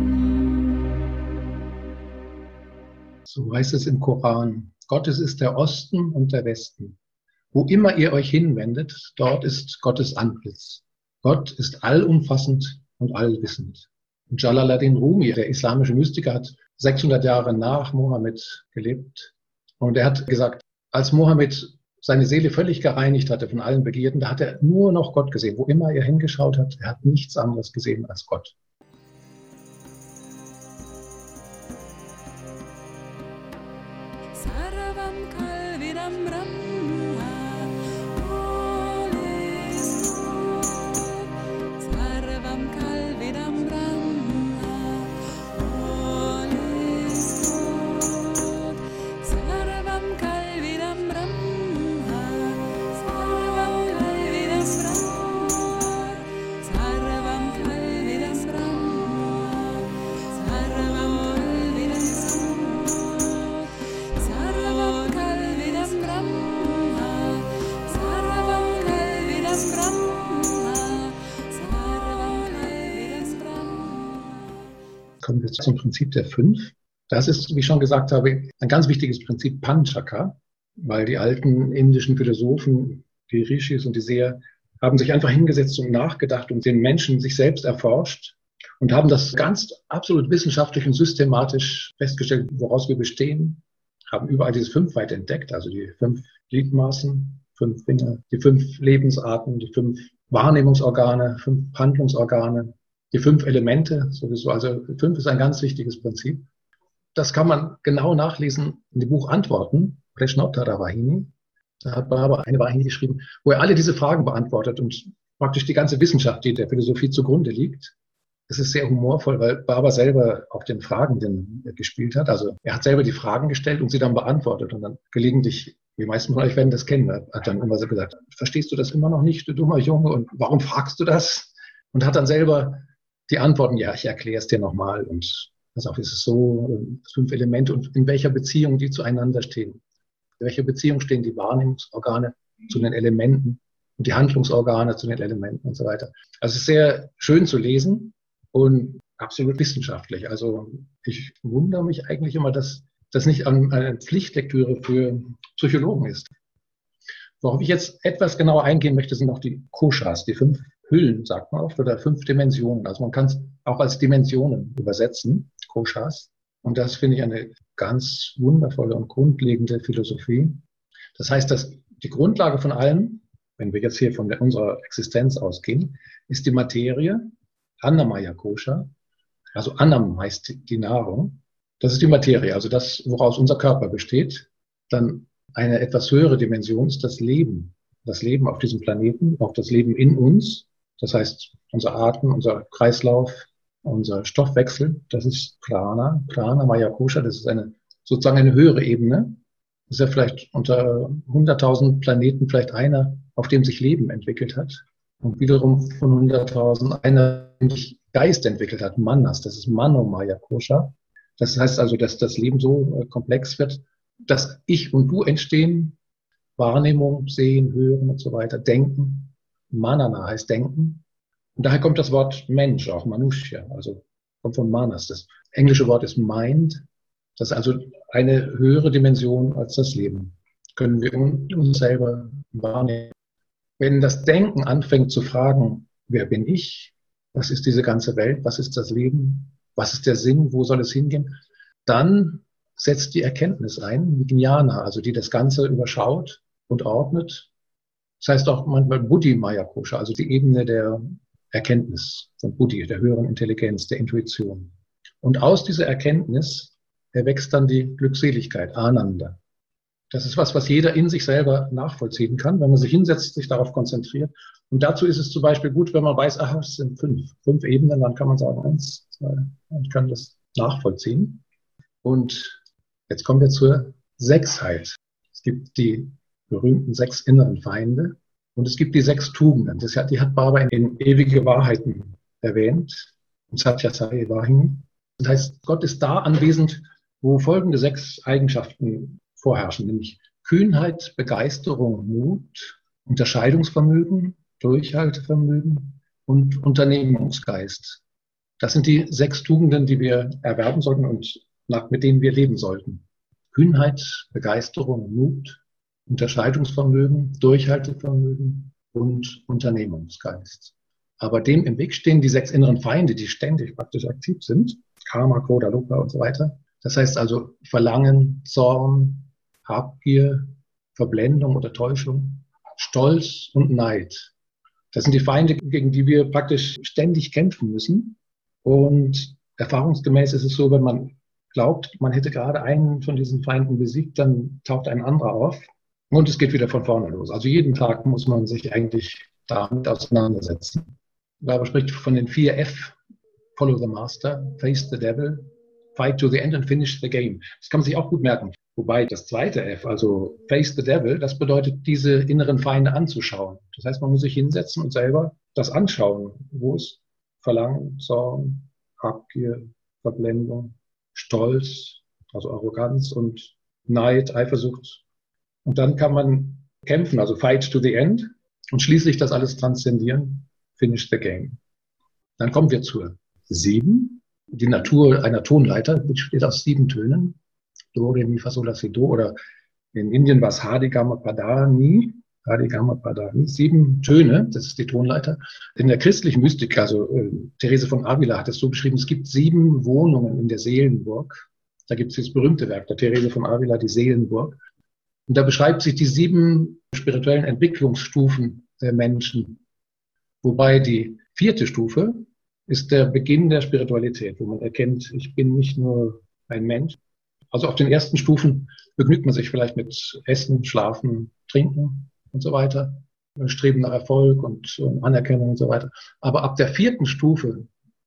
So heißt es im Koran. Gottes ist der Osten und der Westen. Wo immer ihr euch hinwendet, dort ist Gottes Antlitz. Gott ist allumfassend und allwissend. Und Jalaluddin Rumi, der islamische Mystiker, hat 600 Jahre nach Mohammed gelebt. Und er hat gesagt, als Mohammed seine Seele völlig gereinigt hatte von allen Begierden, da hat er nur noch Gott gesehen. Wo immer er hingeschaut hat, er hat nichts anderes gesehen als Gott. Sarvam Kalvidam Brahma, alles Gott. Sarvam Kalvidam Brahma, alles Gott. Sarvam Kalvidam Brahma, Sarvam Kalvidam Brahma, Sarvam Kalvidam Brahma, Sarvam Kalvidam Sarvam Kalvidam Brahma, Sarvam Kalvidam Brahma, Sarvam Kalvidam Brahma. Kommen wir zum Prinzip der 5. Das ist, wie ich schon gesagt habe, ein ganz wichtiges Prinzip Panchaka, weil die alten indischen Philosophen, die Rishis und die Seher, haben sich einfach hingesetzt und nachgedacht und den Menschen sich selbst erforscht und haben das ganz absolut wissenschaftlich und systematisch festgestellt, woraus wir bestehen, haben überall diese 5 entdeckt, also die 5 Gliedmaßen, 5 Finger, die 5 Lebensarten, die 5 Wahrnehmungsorgane, 5 Handlungsorgane, die 5 Elemente sowieso. Also 5 ist ein ganz wichtiges Prinzip. Das kann man genau nachlesen in dem Buch Antworten, Prashnottara Vahini. Da hat Baba eine Vahini geschrieben, wo er alle diese Fragen beantwortet und praktisch die ganze Wissenschaft, die der Philosophie zugrunde liegt. Es ist sehr humorvoll, weil Baba selber auf den Fragenden gespielt hat. Also er hat selber die Fragen gestellt und sie dann beantwortet. Und dann gelegentlich, die meisten von euch werden das kennen, hat dann immer so gesagt, verstehst du das immer noch nicht, du dummer Junge, und warum fragst du das? Und hat dann selber die Antworten, ja, ich erkläre es dir nochmal. Und Also auch ist es so, 5 Elemente und in welcher Beziehung die zueinander stehen. In welcher Beziehung stehen die Wahrnehmungsorgane zu den Elementen und die Handlungsorgane zu den Elementen und so weiter. Also es ist sehr schön zu lesen und absolut wissenschaftlich. Also ich wundere mich eigentlich immer, dass das nicht eine Pflichtlektüre für Psychologen ist. Worauf ich jetzt etwas genauer eingehen möchte, sind auch die Koshas, die 5 Hüllen, sagt man oft, oder 5 Dimensionen. Also man kann es auch als Dimensionen übersetzen, Koshas. Und das finde ich eine ganz wundervolle und grundlegende Philosophie. Das heißt, dass die Grundlage von allem, wenn wir jetzt hier von unserer Existenz ausgehen, ist die Materie, Annamaya Kosha. Also Annam heißt die Nahrung. Das ist die Materie, also das, woraus unser Körper besteht. Dann eine etwas höhere Dimension ist das Leben. Das Leben auf diesem Planeten, auch das Leben in uns. Das heißt, unser Atem, unser Kreislauf, unser Stoffwechsel, das ist Prana, Maya Kosha, das ist sozusagen eine höhere Ebene. Das ist ja vielleicht unter 100.000 Planeten vielleicht einer, auf dem sich Leben entwickelt hat. Und wiederum von 100.000 einer, der sich Geist entwickelt hat, Manas, das ist Mano Maya Kosha. Das heißt also, dass das Leben so komplex wird, dass Ich und Du entstehen, Wahrnehmung, Sehen, Hören und so weiter, Denken. Manana heißt Denken. Und daher kommt das Wort Mensch, auch Manushya, also kommt von Manas. Das englische Wort ist Mind. Das ist also eine höhere Dimension als das Leben. Können wir uns selber wahrnehmen. Wenn das Denken anfängt zu fragen, wer bin ich? Was ist diese ganze Welt? Was ist das Leben? Was ist der Sinn? Wo soll es hingehen? Dann setzt die Erkenntnis ein, Vijnana, also die das Ganze überschaut und ordnet. Das heißt auch manchmal Buddhi Maya Kosha, also die Ebene der Erkenntnis von Buddhi, der höheren Intelligenz, der Intuition. Und aus dieser Erkenntnis erwächst dann die Glückseligkeit, Ananda. Das ist was jeder in sich selber nachvollziehen kann, wenn man sich hinsetzt, sich darauf konzentriert. Und dazu ist es zum Beispiel gut, wenn man weiß, es sind 5 Ebenen, dann kann man sagen, 1, 2, und kann das nachvollziehen. Und jetzt kommen wir zur Sechsheit. Es gibt die berühmten 6 inneren Feinde und es gibt die 6 Tugenden. Die hat Baba in ewige Wahrheiten erwähnt, in Satyasai Vahini. Das heißt, Gott ist da anwesend, wo folgende 6 Eigenschaften vorherrschen, nämlich Kühnheit, Begeisterung, Mut, Unterscheidungsvermögen, Durchhaltevermögen und Unternehmungsgeist. Das sind die 6 Tugenden, die wir erwerben sollten und mit denen wir leben sollten. Kühnheit, Begeisterung, Mut, Unterscheidungsvermögen, Durchhaltevermögen und Unternehmungsgeist. Aber dem im Weg stehen die 6 inneren Feinde, die ständig praktisch aktiv sind. Karma, Krodha, Lobha und so weiter. Das heißt also Verlangen, Zorn, Habgier, Verblendung oder Täuschung, Stolz und Neid. Das sind die Feinde, gegen die wir praktisch ständig kämpfen müssen. Und erfahrungsgemäß ist es so, wenn man glaubt, man hätte gerade einen von diesen Feinden besiegt, dann taucht ein anderer auf und es geht wieder von vorne los. Also jeden Tag muss man sich eigentlich damit auseinandersetzen. Baba spricht von den 4 F. Follow the Master, Face the Devil, Fight to the End and Finish the Game. Das kann man sich auch gut merken. Wobei das zweite F, also Face the Devil, das bedeutet, diese inneren Feinde anzuschauen. Das heißt, man muss sich hinsetzen und selber das anschauen, wo es Verlangen, Zorn, Habgier, Verblendung, Stolz, also Arroganz und Neid, Eifersucht. Und dann kann man kämpfen, also Fight to the End und schließlich das alles transzendieren, Finish the Game. Dann kommen wir zur 7. Die Natur einer Tonleiter besteht aus 7 Tönen. Do, Re, Mi, Fa, Sol, La, Si, Do. Oder in Indien war es Hadi, Gama, Padani. Hadi, Gama, Padani. 7 Töne, das ist die Tonleiter. In der christlichen Mystik, also Therese von Avila hat es so beschrieben, es gibt 7 Wohnungen in der Seelenburg. Da gibt es dieses berühmte Werk der Therese von Avila, die Seelenburg. Und da beschreibt sich die 7 spirituellen Entwicklungsstufen der Menschen. Wobei die 4. Stufe ist der Beginn der Spiritualität, wo man erkennt, ich bin nicht nur ein Mensch. Also auf den ersten Stufen begnügt man sich vielleicht mit Essen, Schlafen, Trinken und so weiter, Streben nach Erfolg und Anerkennung und so weiter. Aber ab der 4. Stufe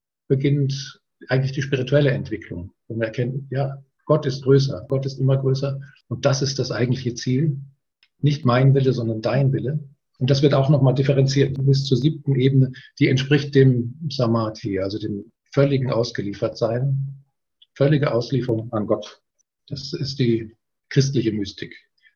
beginnt eigentlich die spirituelle Entwicklung, wo man erkennt, ja, Gott ist größer, Gott ist immer größer und das ist das eigentliche Ziel. Nicht mein Wille, sondern dein Wille. Und das wird auch nochmal differenziert bis zur 7. Ebene, die entspricht dem Samadhi, also dem völligen Ausgeliefertsein. völlige Auslieferung an Gott. Das ist die christliche Mystik.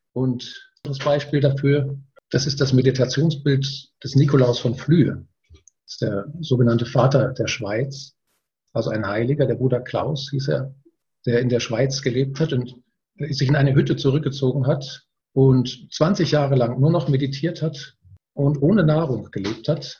Und das Beispiel dafür, das ist das Meditationsbild des Nikolaus von Flüe. Das ist der sogenannte Vater der Schweiz, also ein Heiliger, der Bruder Klaus hieß er, der in der Schweiz gelebt hat und sich in eine Hütte zurückgezogen hat und 20 Jahre lang nur noch meditiert hat und ohne Nahrung gelebt hat.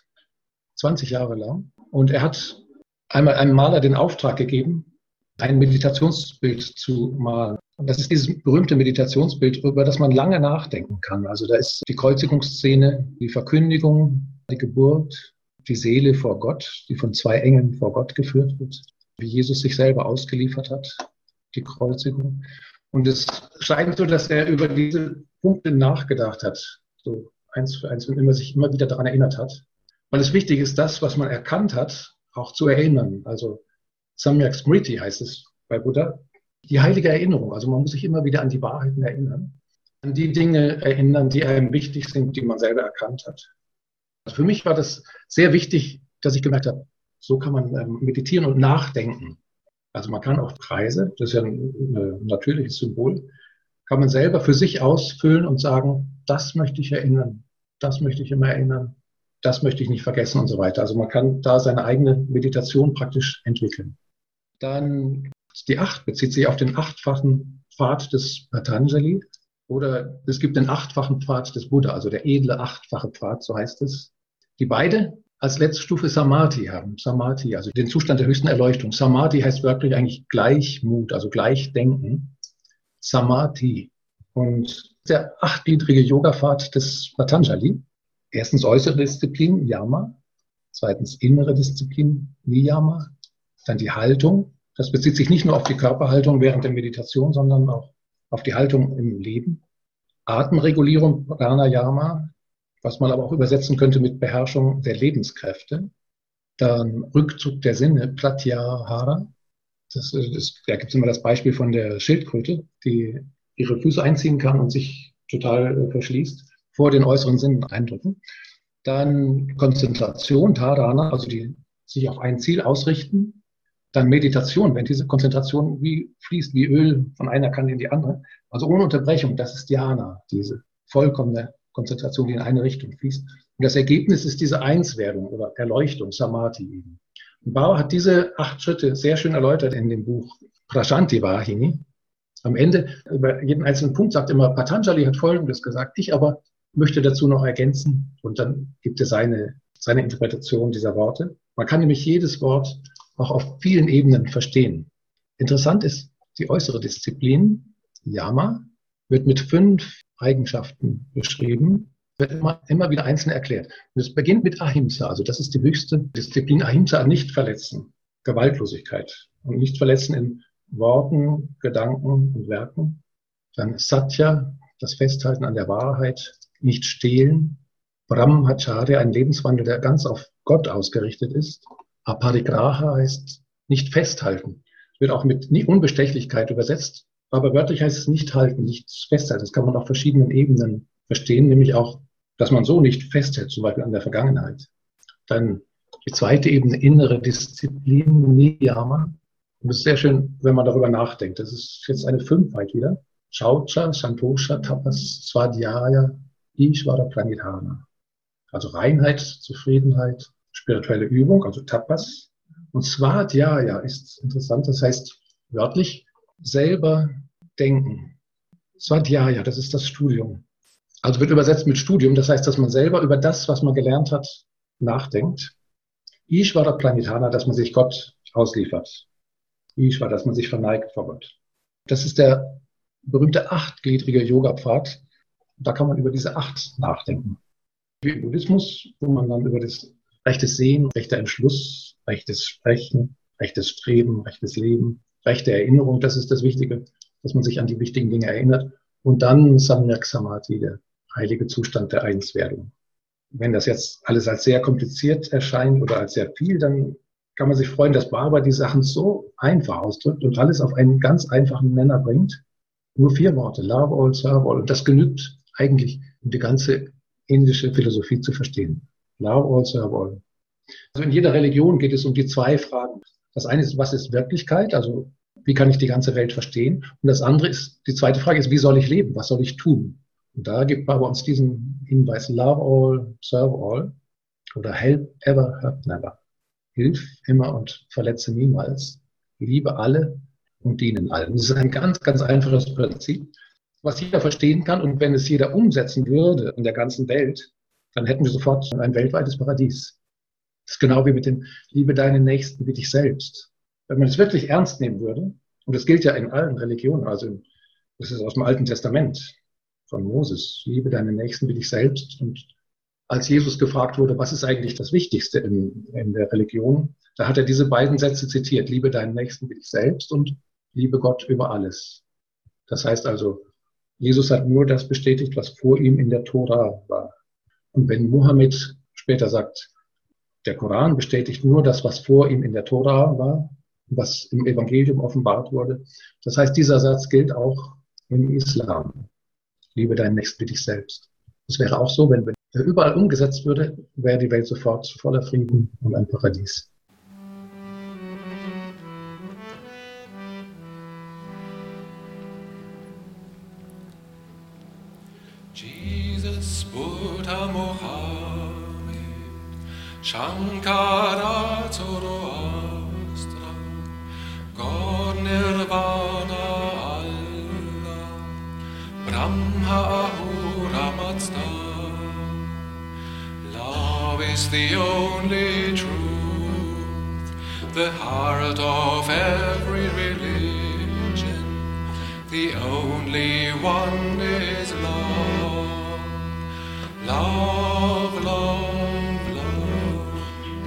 20 Jahre lang. Und er hat einmal einem Maler den Auftrag gegeben, ein Meditationsbild zu malen. Und das ist dieses berühmte Meditationsbild, über das man lange nachdenken kann. Also da ist die Kreuzigungsszene, die Verkündigung, die Geburt, die Seele vor Gott, die von 2 Engeln vor Gott geführt wird, wie Jesus sich selber ausgeliefert hat, die Kreuzigung. Und es scheint so, dass er über diese Punkte nachgedacht hat, so eins für eins, und sich immer wieder daran erinnert hat. Weil es wichtig ist, das, was man erkannt hat, auch zu erinnern. Also Samyak Smriti heißt es bei Buddha, die heilige Erinnerung. Also man muss sich immer wieder an die Wahrheiten erinnern, an die Dinge erinnern, die einem wichtig sind, die man selber erkannt hat. Also für mich war das sehr wichtig, dass ich gemerkt habe, so kann man meditieren und nachdenken. Also man kann auch Kreise, das ist ja ein natürliches Symbol, kann man selber für sich ausfüllen und sagen, das möchte ich erinnern, das möchte ich immer erinnern, das möchte ich nicht vergessen und so weiter. Also man kann da seine eigene Meditation praktisch entwickeln. Dann die 8 bezieht sich auf den 8-fachen Pfad des Patanjali oder es gibt den 8-fachen Pfad des Buddha, also der edle 8-fache Pfad, so heißt es, die beide als letzte Stufe Samadhi haben. Samadhi, also den Zustand der höchsten Erleuchtung. Samadhi heißt wirklich eigentlich Gleichmut, also Gleichdenken. Samadhi. Und der 8gliedrige Yoga-Pfad des Patanjali. Erstens äußere Disziplin, Yama. Zweitens innere Disziplin, Niyama. Dann die Haltung. Das bezieht sich nicht nur auf die Körperhaltung während der Meditation, sondern auch auf die Haltung im Leben. Atemregulierung, Pranayama, was man aber auch übersetzen könnte mit Beherrschung der Lebenskräfte. Dann Rückzug der Sinne, Pratyahara. Da gibt es immer das Beispiel von der Schildkröte, die ihre Füße einziehen kann und sich total verschließt, vor den äußeren Sinnen eindrücken. Dann Konzentration, Dharana, also die sich auf ein Ziel ausrichten. Dann Meditation, wenn diese Konzentration wie fließt, wie Öl von einer Kante in die andere, also ohne Unterbrechung, das ist Dhyana, diese vollkommene Konzentration, die in eine Richtung fließt. Und das Ergebnis ist diese Einswerdung oder Erleuchtung, Samadhi eben. Und Bauer hat diese 8 Schritte sehr schön erläutert in dem Buch Prashanti Vahini. Am Ende, über jeden einzelnen Punkt sagt immer, Patanjali hat Folgendes gesagt, ich aber möchte dazu noch ergänzen. Und dann gibt er seine Interpretation dieser Worte. Man kann nämlich jedes Wort auch auf vielen Ebenen verstehen. Interessant ist, die äußere Disziplin, Yama, wird mit 5 Eigenschaften beschrieben, wird immer wieder einzeln erklärt. Und es beginnt mit Ahimsa, also das ist die höchste Disziplin. Ahimsa, nicht verletzen, Gewaltlosigkeit und nicht verletzen in Worten, Gedanken und Werken. Dann Satya, das Festhalten an der Wahrheit, nicht stehlen. Brahmacharya, ein Lebenswandel, der ganz auf Gott ausgerichtet ist. Aparigraha heißt nicht festhalten, wird auch mit Unbestechlichkeit übersetzt. Aber wörtlich heißt es nicht halten, nicht festhalten. Das kann man auf verschiedenen Ebenen verstehen, nämlich auch, dass man so nicht festhält, zum Beispiel an der Vergangenheit. Dann die zweite Ebene, innere Disziplin, Niyama. Und das ist sehr schön, wenn man darüber nachdenkt. Das ist jetzt eine 5heit wieder. Shaucha, Santosha, Tapas, Svadhyaya, Ishvara, Pranidhana. Also Reinheit, Zufriedenheit, spirituelle Übung, also Tapas. Und Svadhyaya ist interessant, das heißt wörtlich selber denken. Svadhyaya, das ist das Studium. Also wird übersetzt mit Studium, das heißt, dass man selber über das, was man gelernt hat, nachdenkt. Ishvara Pranidhana, dass man sich Gott ausliefert. Ishvara, dass man sich verneigt vor Gott. Das ist der berühmte 8gliedrige Yoga-Pfad. Da kann man über diese 8 nachdenken. Wie im Buddhismus, wo man dann über das rechtes Sehen, rechter Entschluss, rechtes Sprechen, rechtes Streben, rechtes Leben, rechte Erinnerung, das ist das Wichtige, dass man sich an die wichtigen Dinge erinnert. Und dann Samyak Samadhi, der heilige Zustand der Einswerdung. Wenn das jetzt alles als sehr kompliziert erscheint oder als sehr viel, dann kann man sich freuen, dass Barbara die Sachen so einfach ausdrückt und alles auf einen ganz einfachen Nenner bringt. Nur 4 Worte, Love all, serve all. Und das genügt eigentlich, um die ganze indische Philosophie zu verstehen. Love all, serve all. Also in jeder Religion geht es um die 2 Fragen. Das eine ist, was ist Wirklichkeit? Also Wie kann ich die ganze Welt verstehen? Und das andere ist, die zweite Frage ist, wie soll ich leben? Was soll ich tun? Und da gibt man bei uns diesen Hinweis, love all, serve all oder help ever, hurt never. Hilf immer und verletze niemals. Liebe alle und dienen allen. Das ist ein ganz, ganz einfaches Prinzip, was jeder verstehen kann. Und wenn es jeder umsetzen würde in der ganzen Welt, dann hätten wir sofort ein weltweites Paradies. Das ist genau wie mit dem Liebe deinen Nächsten wie dich selbst. Wenn man es wirklich ernst nehmen würde, und das gilt ja in allen Religionen, also das ist aus dem Alten Testament von Moses, liebe deinen Nächsten wie dich selbst. Und als Jesus gefragt wurde, was ist eigentlich das Wichtigste in der Religion, da hat er diese beiden Sätze zitiert, liebe deinen Nächsten wie dich selbst und liebe Gott über alles. Das heißt also, Jesus hat nur das bestätigt, was vor ihm in der Tora war. Und wenn Mohammed später sagt, der Koran bestätigt nur das, was vor ihm in der Tora war, was im Evangelium offenbart wurde. Das heißt, dieser Satz gilt auch im Islam. Liebe deinen Nächsten wie dich selbst. Das wäre auch so, wenn er überall umgesetzt würde, wäre die Welt sofort voller Frieden und ein Paradies. Jesus, Buddha, Mohammed, Shankara, Zoroastra, God, Nirvana, Allah, Brahma, Ahura Mazda. Love is the only truth, the heart of every religion. The only one is love. Love, love, love.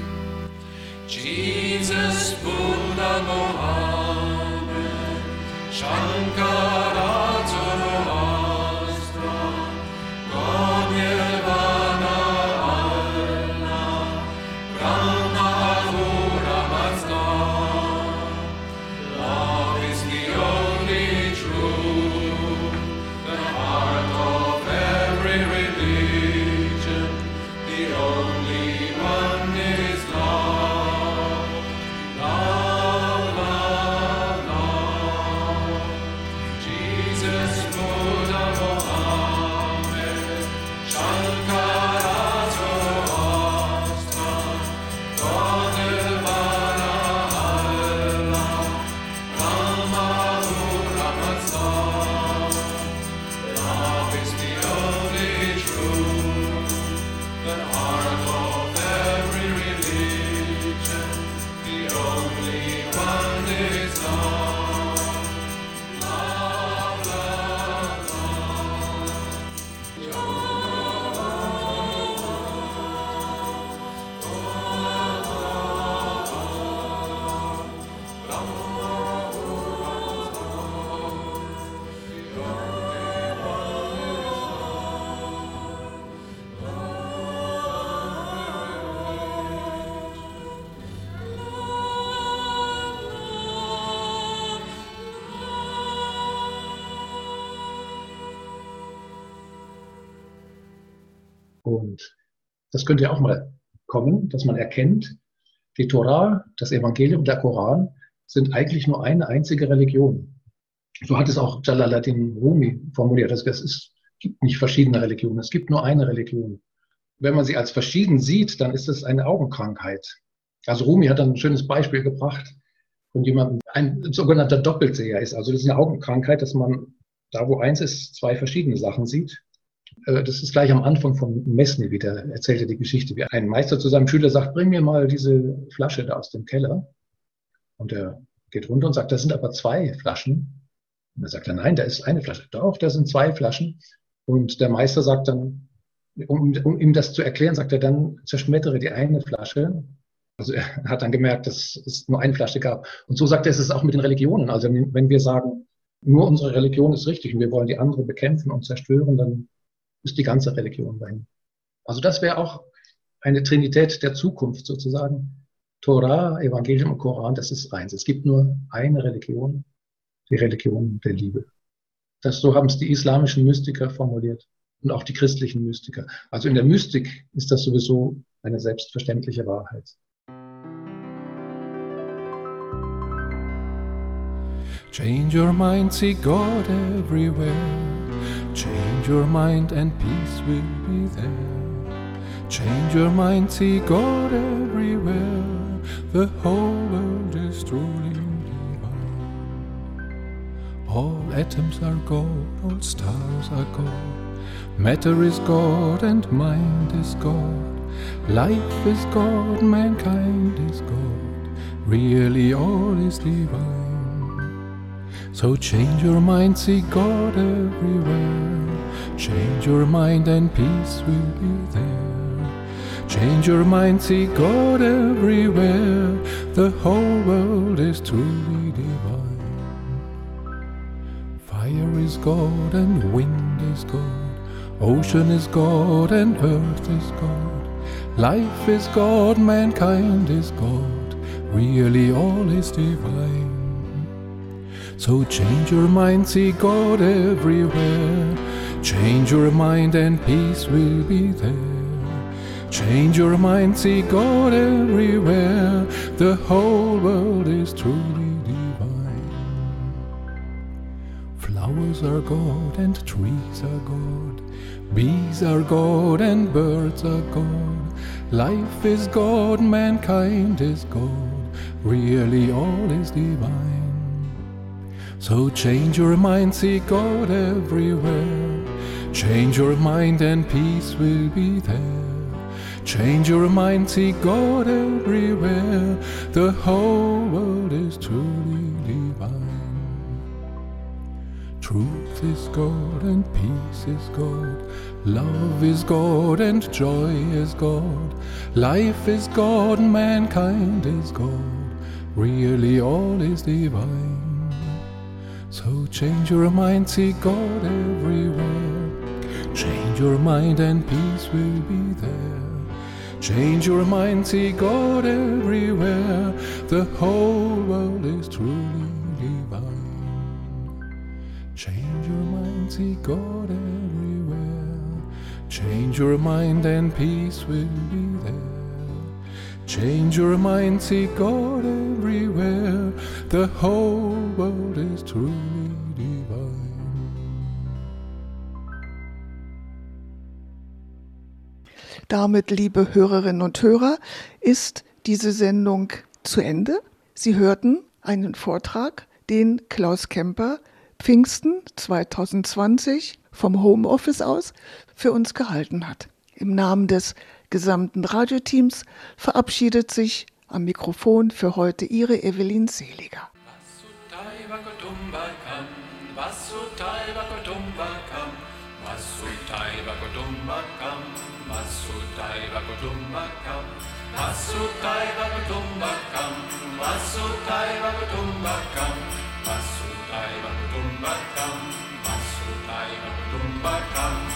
Jesus, Buddha, Mohammed, Shankara, Zoroastra, God, Nirvana, Allah, Brahma, Ahura Mazda. Love is the only truth, the heart of every religion. The only one is love. Love, love, love. Jesus, Buddha, Mohammed, Shankara, Zoroastra, God, Nirvana, Allah, Brahma, Ahura Mazda. Love is the only truth, the heart of every religion. The only one is love. Love, love, Und das könnte ja auch mal kommen, dass man erkennt, die Tora, das Evangelium, der Koran sind eigentlich nur eine einzige Religion. So hat es auch Jalaladdin Rumi formuliert. Es gibt nicht verschiedene Religionen, es gibt nur eine Religion. Wenn man sie als verschieden sieht, dann ist es eine Augenkrankheit. Also Rumi hat dann ein schönes Beispiel gebracht von jemandem, ein sogenannter Doppelseher ist. Also das ist eine Augenkrankheit, dass man da, wo eins ist, zwei verschiedene Sachen sieht. Das ist gleich am Anfang von Mesnevi, der erzählte die Geschichte, wie ein Meister zu seinem Schüler sagt, bring mir mal diese Flasche da aus dem Keller. Und er geht runter und sagt, das sind aber zwei Flaschen. Und er sagt, nein, da ist eine Flasche. Doch, da sind zwei Flaschen. Und der Meister sagt dann, um ihm das zu erklären, sagt er dann, zerschmettere die eine Flasche. Also er hat dann gemerkt, dass es nur eine Flasche gab. Und so sagt er, es ist auch mit den Religionen. Also wenn wir sagen, nur unsere Religion ist richtig und wir wollen die andere bekämpfen und zerstören, dann ist die ganze Religion dahin. Also das wäre auch eine Trinität der Zukunft sozusagen. Tora, Evangelium und Koran, das ist eins. Es gibt nur eine Religion, die Religion der Liebe. So haben es die islamischen Mystiker formuliert und auch die christlichen Mystiker. Also in der Mystik ist das sowieso eine selbstverständliche Wahrheit. Change your mind, see God everywhere. Change your mind and peace will be there. Change your mind, see God everywhere. The whole world is truly divine. All atoms are God, all stars are God. Matter is God and mind is God. Life is God, mankind is God. Really all is divine. So change your mind, see God everywhere. Change your mind and peace will be there. Change your mind, see God everywhere. The whole world is truly divine. Fire is God and wind is God. Ocean is God and earth is God. Life is God, mankind is God. Really all is divine. So change your mind, see God everywhere. Change your mind and peace will be there. Change your mind, see God everywhere. The whole world is truly divine. Flowers are God and trees are God. Bees are God and birds are God. Life is God, mankind is God. Really all is divine. So change your mind, see God everywhere. Change your mind and peace will be there. Change your mind, see God everywhere. The whole world is truly divine. Truth is God and peace is God. Love is God and joy is God. Life is God, mankind is God. Really all is divine. So change your mind, see God everywhere. Change your mind and peace will be there. Change your mind, see God everywhere. The whole world is truly divine. Change your mind, see God everywhere. Change your mind and peace will be there. Change your mind, see God everywhere. The whole world is truly divine. Damit, liebe Hörerinnen und Hörer, ist diese Sendung zu Ende. Sie hörten einen Vortrag, den Klaus Kemper Pfingsten 2020 vom Homeoffice aus für uns gehalten hat. Im Namen des gesamten Radioteams verabschiedet sich am Mikrofon für heute Ihre Evelyn Seliger. Masutaiva kutumbakam,